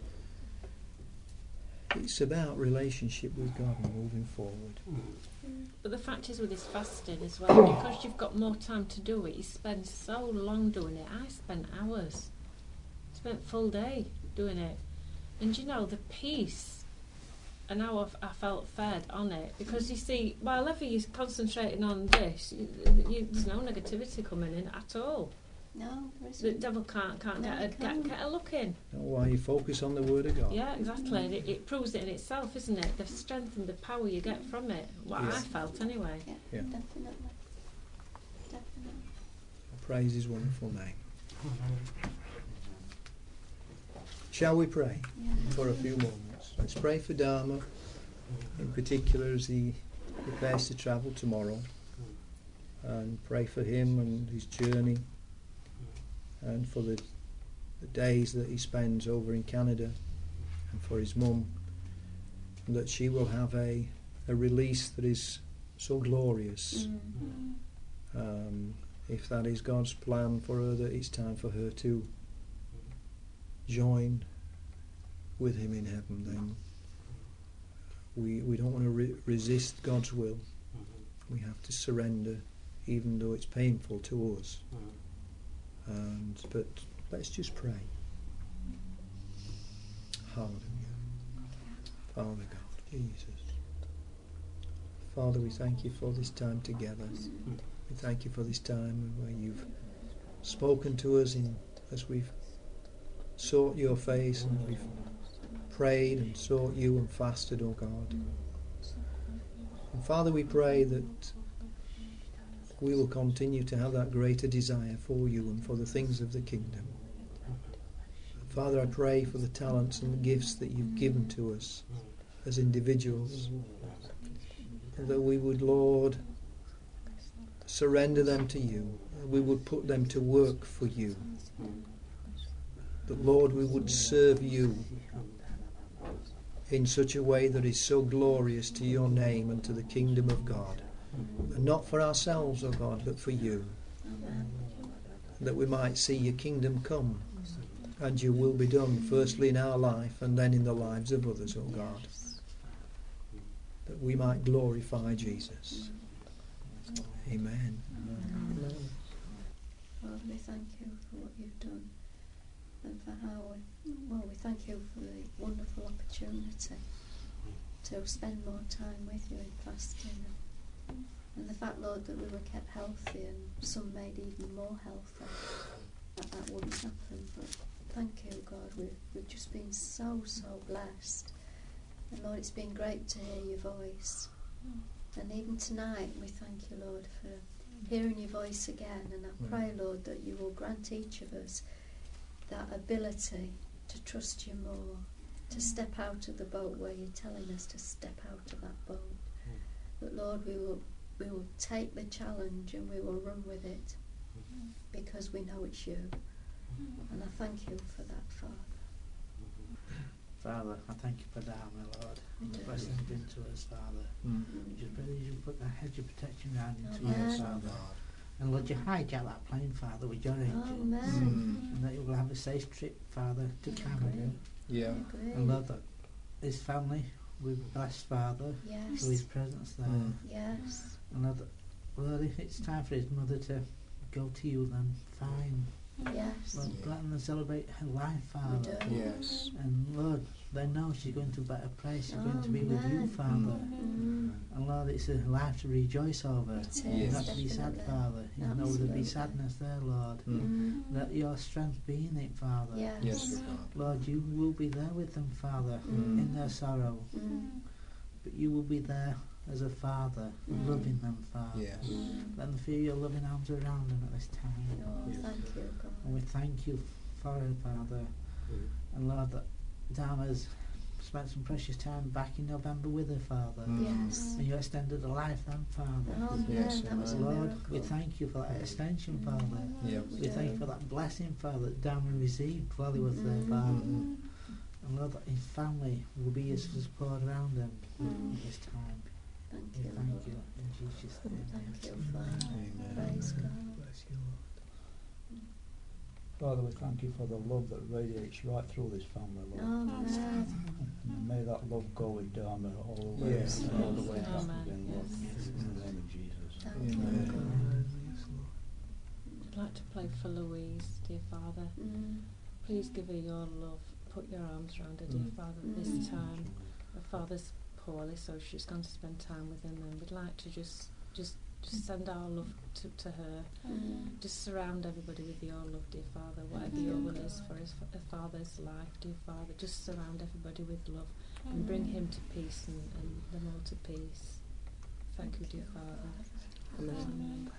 it's about relationship with God and moving forward. But the fact is with his fasting as well, because you've got more time to do it, you spend so long doing it. I spent hours, spent full day doing it. And you know, the peace and how I've, I felt fed on it. Because you see, while ever you're concentrating on this, you, you, there's no negativity coming in at all. No, there The isn't. devil can't, can't, No, get, a, it get, can't. get a look in. Now, why you focus on the Word of God? Yeah, exactly. And it, it proves it in itself, isn't it? The strength and the power you get from it. What Yes. I felt anyway. Yeah, Yeah. definitely. Definitely. Praise His wonderful name. Shall we pray Yeah. for a few moments? Let's pray for Dharma, in particular as he prepares to travel tomorrow, and pray for him and his journey, and for the, the days that he spends over in Canada, and for his mum, and that she will have a, a release that is so glorious. Mm. Um, if that is God's plan for her, that it's time for her to join with him in heaven, then we we don't want to re- resist God's will. We have to surrender, even though it's painful to us. And but let's just pray. Hallelujah. Father God, Jesus. Father, we thank you for this time together. We thank you for this time where you've spoken to us in as we've sought your face and we've prayed and sought you and fasted, oh God. And Father, we pray that we will continue to have that greater desire for you and for the things of the kingdom. Father, I pray for the talents and the gifts that you've given to us as individuals, and that we would, Lord, surrender them to you. We would put them to work for you. That, Lord, we would serve you in such a way that is so glorious to your name and to the kingdom of God. And not for ourselves, O God, but for you. That we might see your kingdom come and your will be done, firstly in our life and then in the lives of others, O God. That we might glorify Jesus. Amen. Amen. Lord, we thank you for what you've done and for how, we, well, we thank you for the wonderful opportunity to spend more time with you in fasting. And the fact, Lord, that we were kept healthy and some made even more healthy, that that wouldn't happen. But thank you, God, we've, we've just been so, so blessed. And Lord, it's been great to hear your voice. And even tonight, we thank you, Lord, for hearing your voice again. And I pray, Lord, that you will grant each of us that ability to trust you more, to step out of the boat where you're telling us to step out of that boat. But Lord, we will we will take the challenge and we will run with it because we know it's you. And I thank you for that, Father. Father, I thank you for Dharma, Lord, and the blessing you've been to us, Father. Mm. Just pray that you put that hedge of protection around into Amen. us, Father. And Lord, you hijack that plane, Father, with your angels. Amen. And that you will have a safe trip, Father, to Canada. Yeah. And Lord, that this family will be blessed, Father, Yes. through his presence there. Mm. Yes. And Lord, Lord, if it's time for his mother to go to you, then fine. Yes. Lord, Yeah. let them celebrate her life, Father. do. Yes. And Lord, they know she's going to a better place. She's going to be with you, Amen. Father. Mm. And Lord, it's a life to rejoice over. It is, Yes. Not to be sad, definitely. Father. Even though there'll be Absolutely. sadness there, Lord. Mm. Mm. Let your strength be in it, Father. Yes. Yes, O God. Lord, you will be there with them, Father, Mm. in their sorrow. Mm. But you will be there as a father, Mm. loving them, Father. Yes. Mm. Let them feel your loving arms around them at this time. Oh, Yes. thank you, God. And we thank you for her, Father. And Lord, that Dharma's spent some precious time back in November with her, Father. Mm. Yes. And you extended her life then, Father. Oh, man, Yes, that was a Lord, miracle. we thank you for that extension, Father. Yeah. We thank you for that blessing, Father, that Dharma received while he was there, Father. Mm. And Lord, that his family will be his support around him Mm. in this time. Thank We you, thank Lord. you in Jesus' name. Thank you, Father. Amen. Praise God. Bless you, Lord. Father, we thank you for the love that radiates right through this family, Lord. Amen. And may that love go with Dharma all the way, Yes. and all the way back Amen. again, Lord. Yes. In the name of Jesus. Thank you, Amen. God. I'd like to pray for Louise, dear Father. Mm. Please give her your love. Put your arms around her, dear Mm. Father, at this Mm. time. Her father's poorly, so she's going to spend time with him, and we'd like to just, just, just send our love to, to her. Mm. Just surround everybody with your love, dear Father. Whatever your will is for his her father's life, dear Father, just surround everybody with love and bring him to peace and, and them all to peace. Thank you, dear Father. Amen.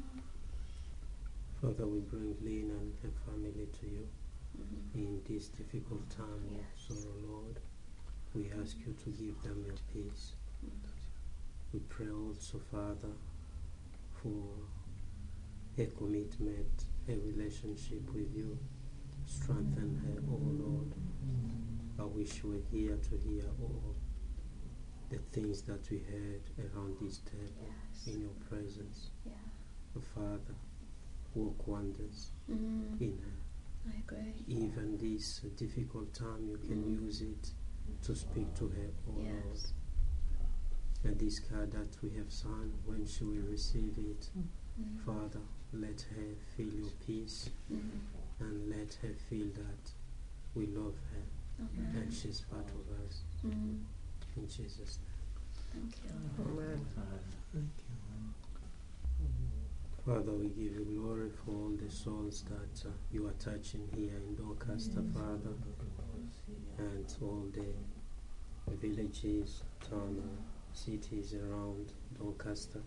Father, we bring Lynn and her family to you Mm. in this difficult time of sorrow, Lord. We ask you to give them your peace. We pray also, Father, for her commitment, her relationship with you. Strengthen her, oh Lord. I wish you were here to hear all the things that we heard around this table Yes. in your presence. Yeah. Oh, Father, work wonders Mm. in her. I agree. Even this uh, difficult time, you can Mm. use it to speak to her, oh Lord. Yes. And this card that we have signed, when she will receive it, Mm. Father, let her feel your peace Mm. and let her feel that we love her Amen. and she's part of us. Mm. In Jesus' name. Thank you. Amen. Thank you. Father, we give you glory for all the souls that uh, you are touching here in Doncaster, Father, and all the villages, towns, cities around Doncaster.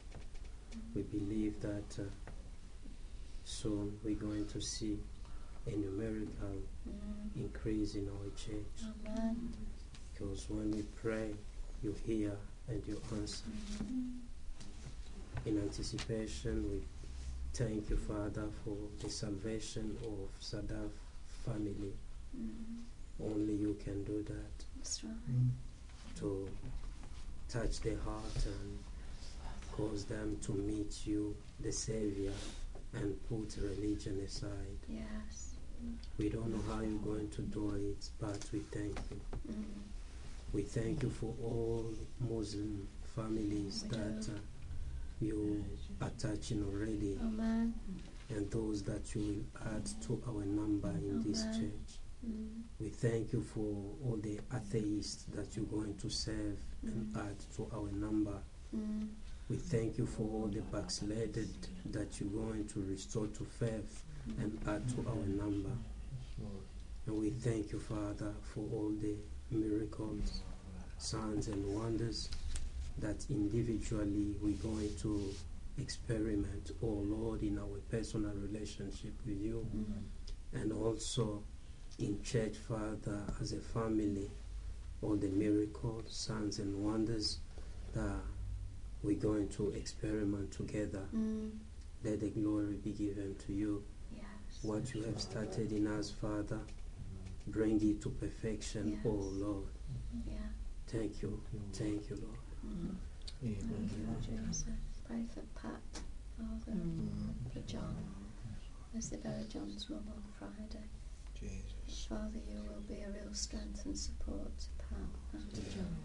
We believe that uh, soon we're going to see a numerical Mm. increase in our church. Amen. Because when we pray, you hear and you answer. Mm. In anticipation, we thank you, Father, for the salvation of Sadaf family. Mm. Only you can do that, That's right. Mm. to touch their heart and cause them to meet you, the Savior, and put religion aside. Yes. We don't know how you're going to do it, but we thank you. Mm. We thank you for all Muslim families We that do. uh, you are touching already, Amen. and those that you will add to our number in this Amen. church. Mm. We thank you for all the atheists that you're going to serve and Mm. add to our number. Mm. We thank you for all the backslided that you're going to restore to faith and add to our number. And we thank you, Father, for all the miracles, signs and wonders that individually we're going to experiment, oh Lord, in our personal relationship with you, Mm. and also in church, Father, as a family, all the miracles, signs and wonders that we're going to experiment together. Mm. Let the glory be given to you. Yes. What you have started in us, Father, bring it to perfection, Yes. oh Lord. Yeah. Thank you, thank you, Lord. Mm. Yeah. Thank you, Jesus. Pray for Pat, Father, Mm. for John, as they bury John's mum on Friday. Jesus. Father, you will be a real strength and support to Pat and to John.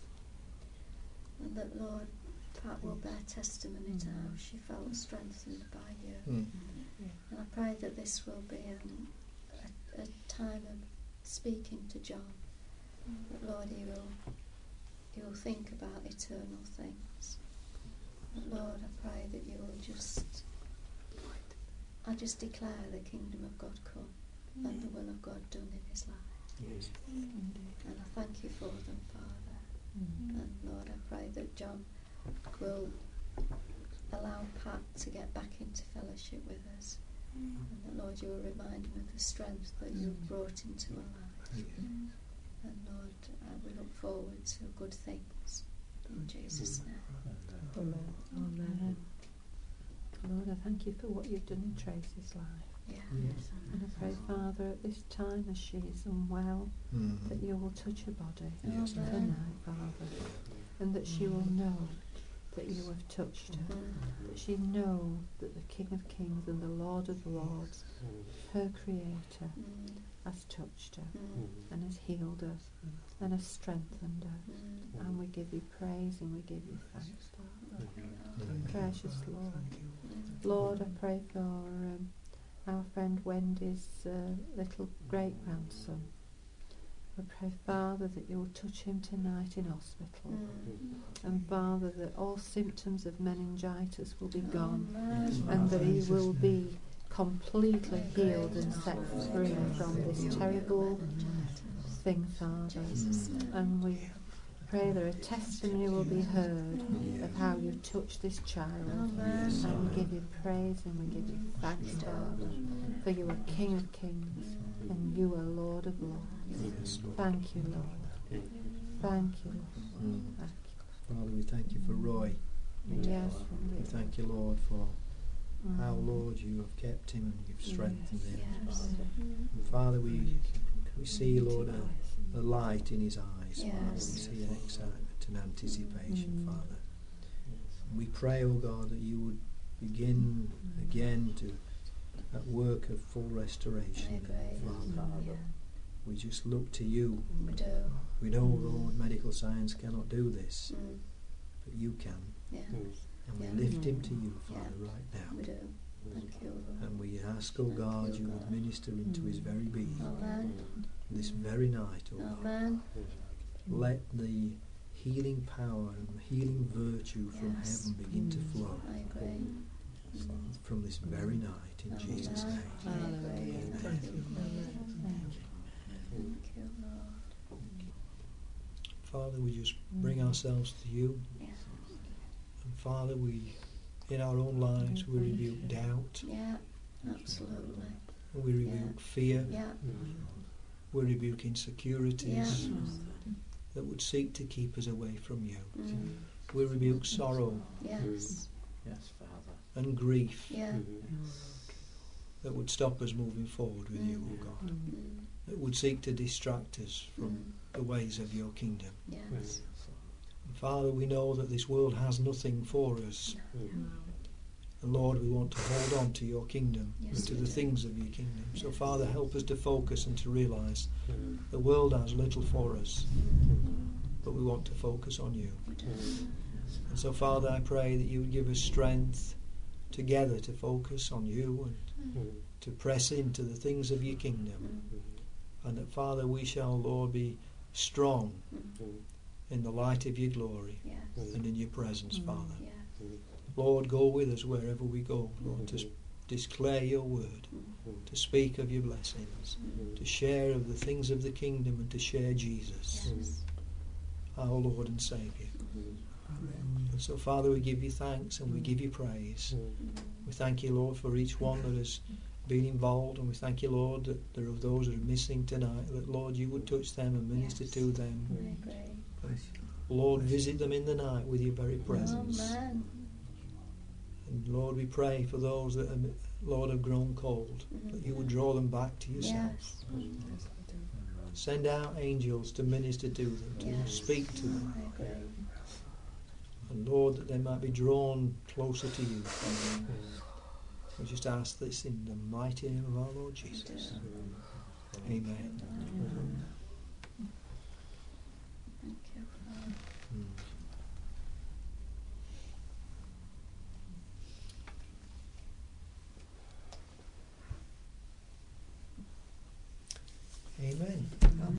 And that, Lord, Pat will bear testimony to how she felt strengthened by you. Mm. And I pray that this will be um, a, a time of speaking to John. That, Lord, he will, he will think about eternal things. That, Lord, I pray that you will just, I just declare the kingdom of God come and the will of God done in his life. Yes. And I thank you for them, Father. And Lord, I pray that John will allow Pat to get back into fellowship with us. And that, Lord, you will remind him of the strength that you've brought into our life. Yeah. And Lord, uh, we look forward to good things. In Jesus' name. Amen. Amen. Lord, I thank you for what you've done in Tracy's life. Yeah. Yes. And I pray, Father, at this time as she is unwell, Mm. that you will touch her body Yes, Amen. tonight, Father, and that she will know that you have touched her, Mm. that she know that the King of Kings and the Lord of Lords, her Creator, Mm. has touched her Mm. and has healed her and has strengthened her. Mm. And we give you praise and we give you thanks, Father. Mm. Precious Lord. Mm. Lord, I pray for um, our friend Wendy's uh, little great-grandson. I pray, Father, that you will touch him tonight in hospital. Mm. And Father, that all symptoms of meningitis will be gone, Amen. and that he will be completely healed and set free from this terrible thing, Father. Jesus' name. And we pray that a testimony will be heard of how you touched this child. Amen. And we give you praise and we give you thanks, Father, for you are King of Kings and you are Lord of Lords. Yes, Lord. Thank you, Lord. Thank you, Lord. Mm. Thank Father, we thank you for Roy. you. Yes, We thank you, Lord, for Mm. how, Lord, you have kept him and you've strengthened him. Yes. And Father, we we see, Lord, a, a light in his eyes, Father. We Yes. see an excitement and anticipation, Mm. Father. And we pray, oh God, that you would begin again to that work of full I restoration, agree. Father. Yeah. We just look to you. We do. We know, Lord, medical science cannot do this, Mm. but you can. Yeah. And we Yeah. lift him to you, Yeah. Father, right now. We do. Thank you, Lord. And we ask, oh God, you would minister into his very being Amen. this very night, oh God. Amen. Let the healing power and healing virtue from Yes. heaven begin to flow. I agree. from this very night in Jesus' name. Amen. Amen. Thank you, Lord. Father, we just bring ourselves to you. Yeah. And Father, we, in our own lives, we rebuke doubt. Yeah, absolutely. We rebuke Yeah. fear. Yeah. We rebuke insecurities Yeah. that would seek to keep us away from you. Mm. We rebuke sorrow Yes. Yes, Father. and grief Yeah. that would stop us moving forward with you, O God. Mm. That would seek to distract us from Mm. the ways of your kingdom. Yes. And Father, we know that this world has nothing for us. And Lord, we want to hold on to your kingdom Yes, and to we the do. things of your kingdom. So Yes. Father, help us to focus and to realise the world has little for us, but we want to focus on you. And so Father, I pray that you would give us strength together to focus on you and to press into the things of your kingdom. And that Father, we shall, Lord, be strong in the light of your glory Yes. and in your presence, Father. Yes. Lord, go with us wherever we go, Lord, to s- declare your word, to speak of your blessings, to share of the things of the kingdom and to share Jesus, Yes. our Lord and Saviour. And so, Father, we give you thanks and we give you praise. We thank you, Lord, for each one that has been involved, and we thank you, Lord, that there are those that are missing tonight, that, Lord, you would touch them and minister Yes. to them. I agree. Lord, visit them in the night with your very presence. Amen. And Lord, we pray for those that, are, Lord, have grown cold, that you would draw them back to yourself. Yes. Send out angels to minister to them, to Yes. speak to them. I agree. And Lord, that they might be drawn closer to you. We just ask this in the mighty name of our Lord Jesus. Amen. Thank you, Lord. Amen.